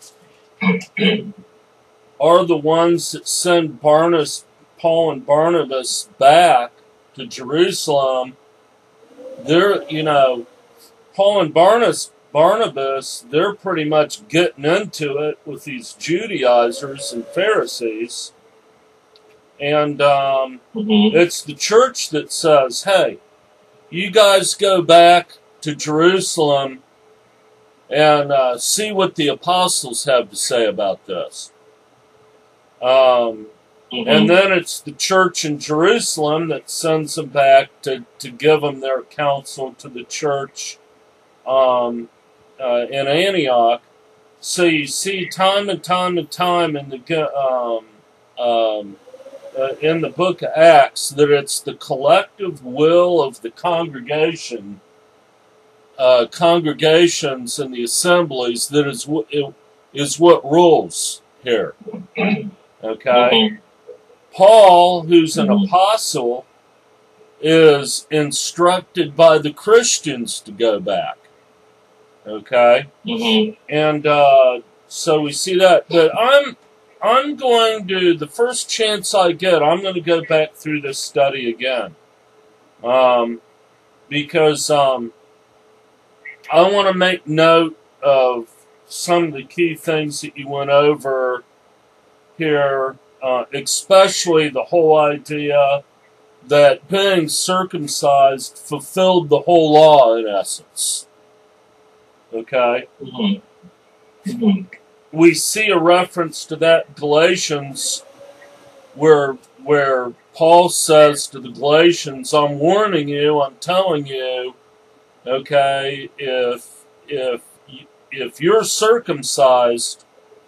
are the ones that send Barnabas, Paul and Barnabas back to Jerusalem. They're, you know, Paul and Barnabas, Barnabas, they're pretty much getting into it with these Judaizers and Pharisees. And um, Mhm. it's the church that says, hey, you guys go back to Jerusalem and uh, see what the apostles have to say about this. Um, Mhm. and then it's the church in Jerusalem that sends them back to, to give them their counsel to the church um, uh, in Antioch. so you see time and time and time in the um, um, uh, in the book of Acts that it's the collective will of the congregation, uh, congregations and the assemblies that is w- is what rules here. Okay, Mhm. Paul, who's an Mhm. apostle, is instructed by the Christians to go back. Okay, Mhm. and uh, so we see that. But I'm I'm going to, the first chance I get, I'm going to go back through this study again, um, because um, I want to make note of some of the key things that you went over here, uh, especially the whole idea that being circumcised fulfilled the whole law in essence. Okay? Mhm. Mhm. We see a reference to that in Galatians where where Paul says to the Galatians, I'm warning you, I'm telling you, okay, if if if you're circumcised,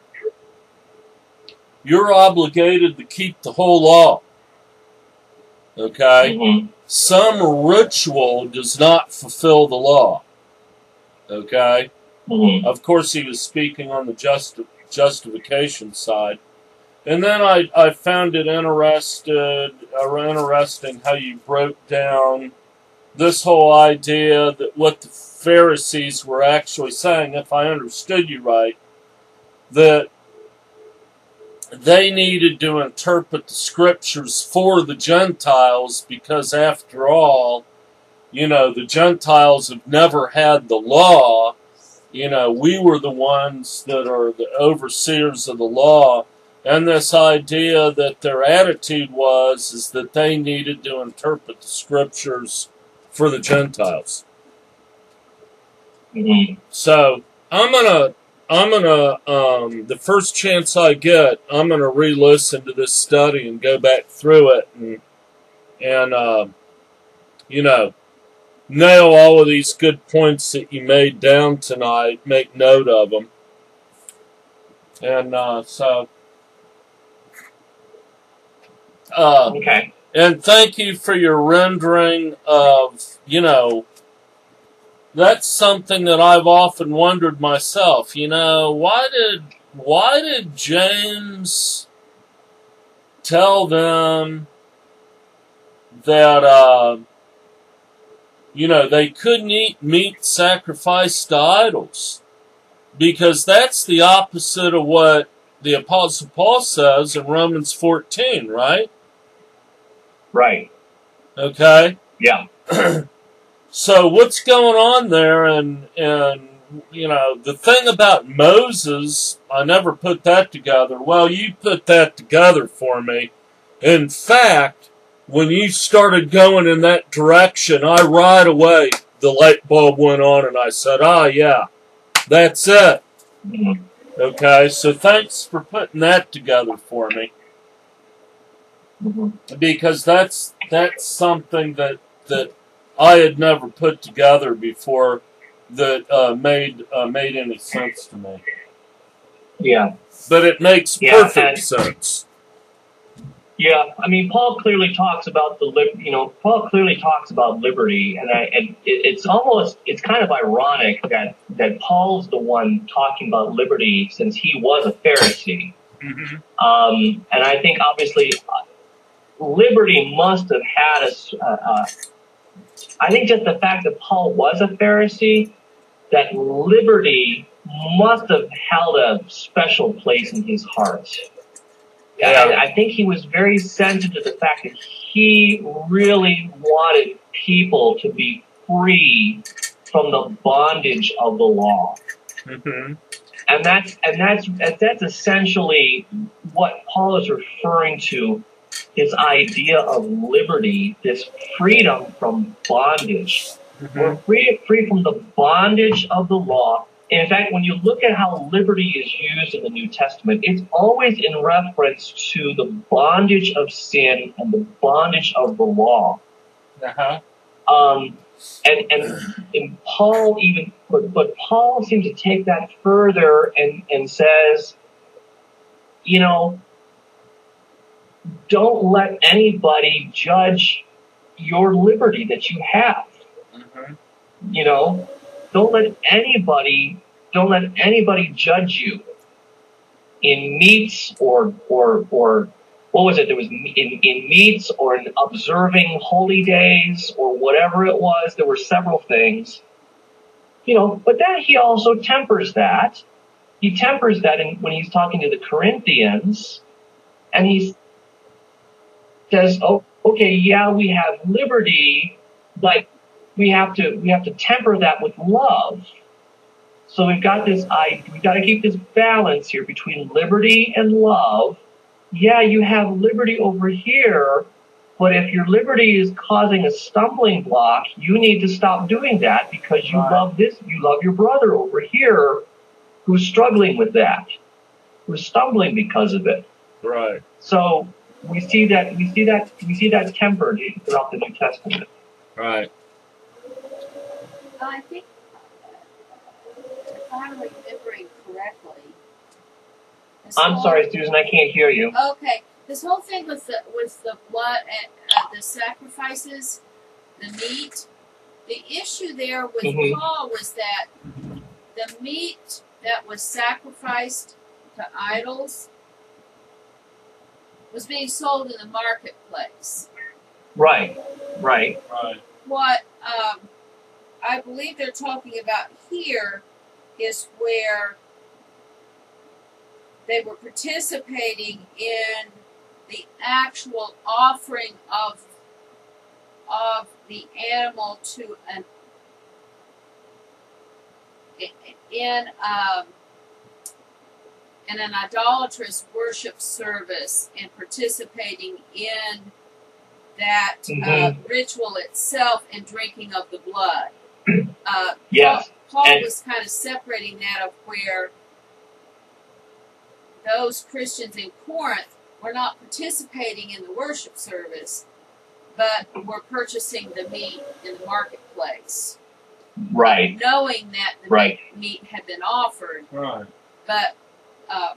you're obligated to keep the whole law. Okay? Mhm. Some ritual does not fulfill the law. Okay? Mhm. Of course, he was speaking on the just, justification side. And then I, I found it interested, or interesting how you broke down this whole idea that what the Pharisees were actually saying, if I understood you right, that they needed to interpret the scriptures for the Gentiles because, after all, you know, the Gentiles have never had the law. You know, we were the ones that are the overseers of the law. And this idea that their attitude was is that they needed to interpret the scriptures for the Gentiles. Mhm. So I'm gonna, I'm gonna, um, the first chance I get, I'm gonna re-listen to this study and go back through it and, and, uh, you know, nail all of these good points that you made down tonight. Make note of them, and uh, so. Uh, Okay. And thank you for your rendering of, you know, that's something that I've often wondered myself. You know, why did why did James tell them that, uh, you know, they couldn't eat meat sacrificed to idols? Because that's the opposite of what the Apostle Paul says in Romans fourteen, right? Right. Okay? Yeah. So what's going on there? And, and, you know, the thing about Moses, I never put that together. Well, you put that together for me. In fact, when you started going in that direction, I right away, the light bulb went on and I said, ah, yeah, that's it. Mhm. Okay, so thanks for putting that together for me. Mhm. Because that's that's something that that I had never put together before that uh, made uh, made any sense to me. Yeah. But it makes Yeah, perfect and- sense. Yeah, I mean, Paul clearly talks about the lib- you know, Paul clearly talks about liberty, and I, and it, it's almost, it's kind of ironic that that Paul's the one talking about liberty since he was a Pharisee, Mm-hmm. um, and I think obviously uh, liberty must have had a. s- Uh, uh, I think just the fact that Paul was a Pharisee, that liberty must have held a special place in his heart. Yeah. I, I think he was very sensitive to the fact that he really wanted people to be free from the bondage of the law, Mm-hmm. and that's and that's that's essentially what Paul is referring to. This idea of liberty, this freedom from bondage. Mm-hmm. We're free, free from the bondage of the law. In fact, when you look at how liberty is used in the New Testament, it's always in reference to the bondage of sin and the bondage of the law. Uh-huh. Um, and, and and Paul even, but, but Paul seems to take that further and, and says, you know, don't let anybody judge your liberty that you have. Mm-hmm. You know, don't let anybody, don't let anybody judge you in meats or, or, or, what was it? There was in, in meats or in observing holy days or whatever it was. There were several things, you know, but then he also tempers that. He tempers that in, when he's talking to the Corinthians, and he says, oh, okay, yeah, we have liberty, but we have to, we have to temper that with love. So we've got this, I, we've got to keep this balance here between liberty and love. Yeah, you have liberty over here, but if your liberty is causing a stumbling block, you need to stop doing that because you Right. love this, you love your brother over here who's struggling with that, who's stumbling because of it. Right. So we see that, we see that, we see that tempered throughout the New Testament. Right. I think, if I'm remembering correctly. this I'm whole- sorry, Susan, I can't hear you. Okay, this whole thing with the with the blood and uh, the sacrifices, the meat. The issue there with Mhm. Paul was that the meat that was sacrificed to idols was being sold in the marketplace. Right, right. Right. What um, I believe they're talking about here is where they were participating in the actual offering of of the animal to an in um, in an idolatrous worship service and participating in that uh, Mhm. ritual itself and drinking of the blood. Uh, Yes. Paul, Paul And- was kind of separating that of where those Christians in Corinth were not participating in the worship service, but were purchasing the meat in the marketplace, Right, knowing that the Right. meat had been offered. Right. But um,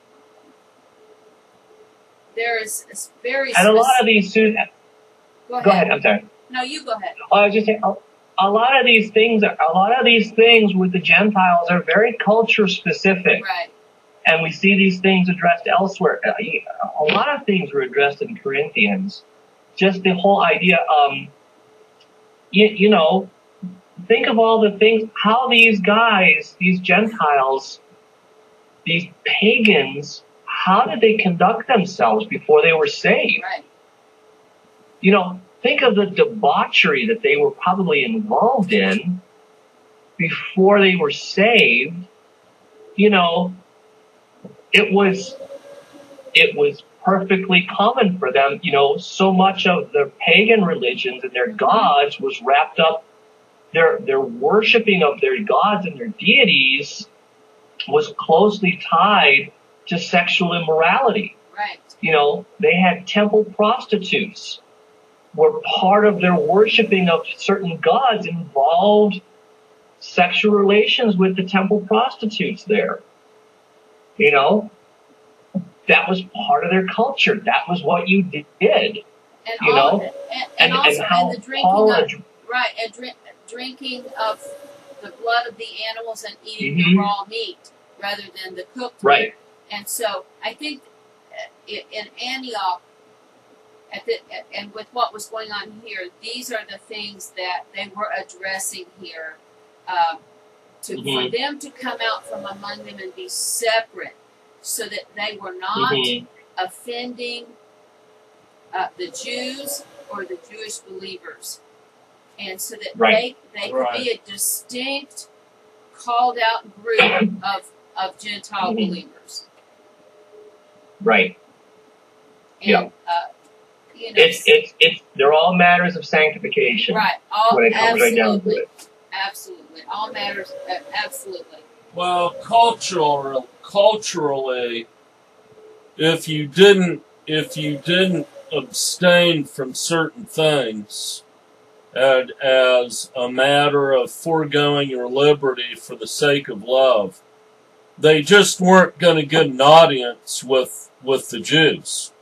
there is a very and a lot of specific- these, Susan, go ahead. go ahead, I'm sorry. No, you go ahead. I was just saying, a, a lot of these things, are, a lot of these things with the Gentiles are very culture specific, Right. and we see these things addressed elsewhere. Uh, A lot of things were addressed in Corinthians. Just the whole idea, um, you, you know, think of all the things, how these guys, these Gentiles, these pagans, how did they conduct themselves before they were saved? Right. You know, think of the debauchery that they were probably involved in before they were saved. You know, it was, it was perfectly common for them. You know, so much of their pagan religions and their gods was wrapped up, their, their worshiping of their gods and their deities was closely tied to sexual immorality. Right. You know, they had temple prostitutes, where part of their worshiping of certain gods involved sexual relations with the temple prostitutes there. You know, that was part of their culture. That was what you did. And You all, know, and, and, And, also and how and the drinking Paul, of ad- right and drink, drinking of the blood of the animals and eating Mhm. the raw meat rather than the cooked right, meat. And so I think uh, i- in Antioch, at the, at, and with what was going on here, these are the things that they were addressing here. Um, to Mhm. for them to come out from among them and be separate, so that they were not Mhm. offending uh, the Jews or the Jewish believers, and so that Right. they they Right. could be a distinct, called out group of of Gentile Mhm. believers. right. And, Yeah. uh, you know, It's, it's, it's, they're all matters of sanctification right. All when it comes right down to absolutely, it. absolutely, all matters. Uh, absolutely, Well, cultural, culturally, if you didn't, if you didn't abstain from certain things, and as a matter of foregoing your liberty for the sake of love. They just weren't going to get an audience with with the Jews,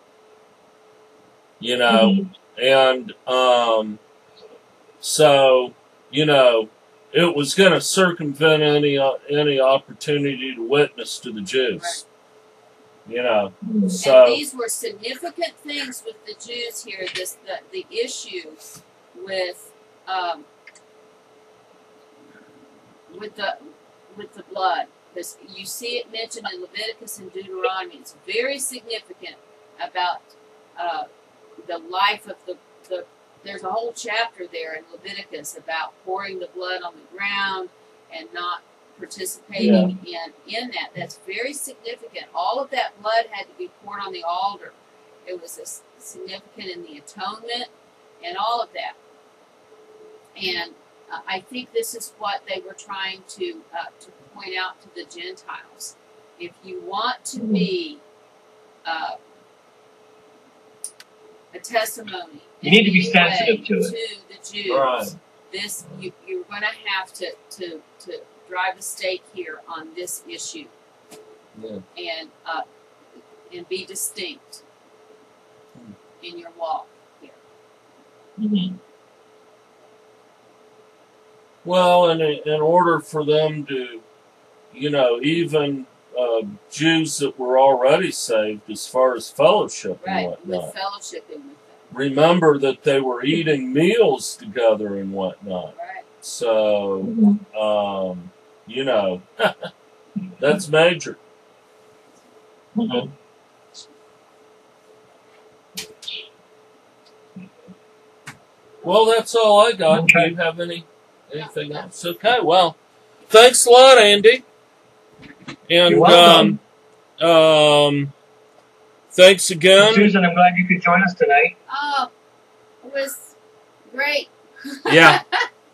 you know, Mm-hmm. and um, so you know it was going to circumvent any uh, any opportunity to witness to the Jews, you know. Mm-hmm. So And these were significant things with the Jews here. This the, the issue with um, with the with the blood. Because you see it mentioned in Leviticus and Deuteronomy. It's very significant about uh, the life of the, the. There's a whole chapter there in Leviticus about pouring the blood on the ground and not participating in in that. That's very significant. All of that blood had to be poured on the altar. It was a, significant in the atonement and all of that. And uh, I think this is what they were trying to uh, to point out to the Gentiles. If you want to be uh, a testimony, You need to be in any sensitive way to it. to the Jews. Right. This you, you're going to have to, to to drive a stake here on this issue, yeah. and uh, and be distinct in your walk here. Mm-hmm. Well, in in order for them to, you know, even uh, Jews that were already saved, as far as fellowship and Right, whatnot, with fellowshipping with them. remember that they were eating meals together and whatnot. Right. So, Mm-hmm. um, you know, that's major. Mm-hmm. Well, that's all I got. Okay. Do you have any anything else? Okay. Well, thanks a lot, Andy. And You're welcome. um, um, thanks again. Susan, I'm glad you could join us tonight. Oh, it was great. Yeah.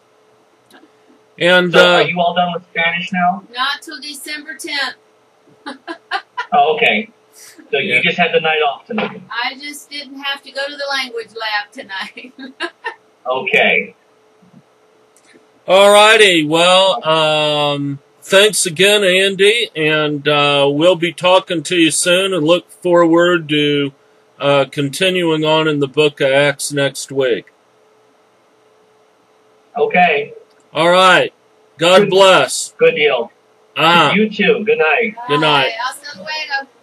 And So, uh, are you all done with Spanish now? Not till December tenth. Oh, okay. So Yeah. you just had the night off tonight. I just didn't have to go to the language lab tonight. Okay. all righty. Well, um, thanks again, Andy, and uh, we'll be talking to you soon. And look forward to uh, continuing on in the Book of Acts next week. Okay. All right. God Good. bless. Good deal. Ah. You too. Good night. Good night. Bye. Hasta luego.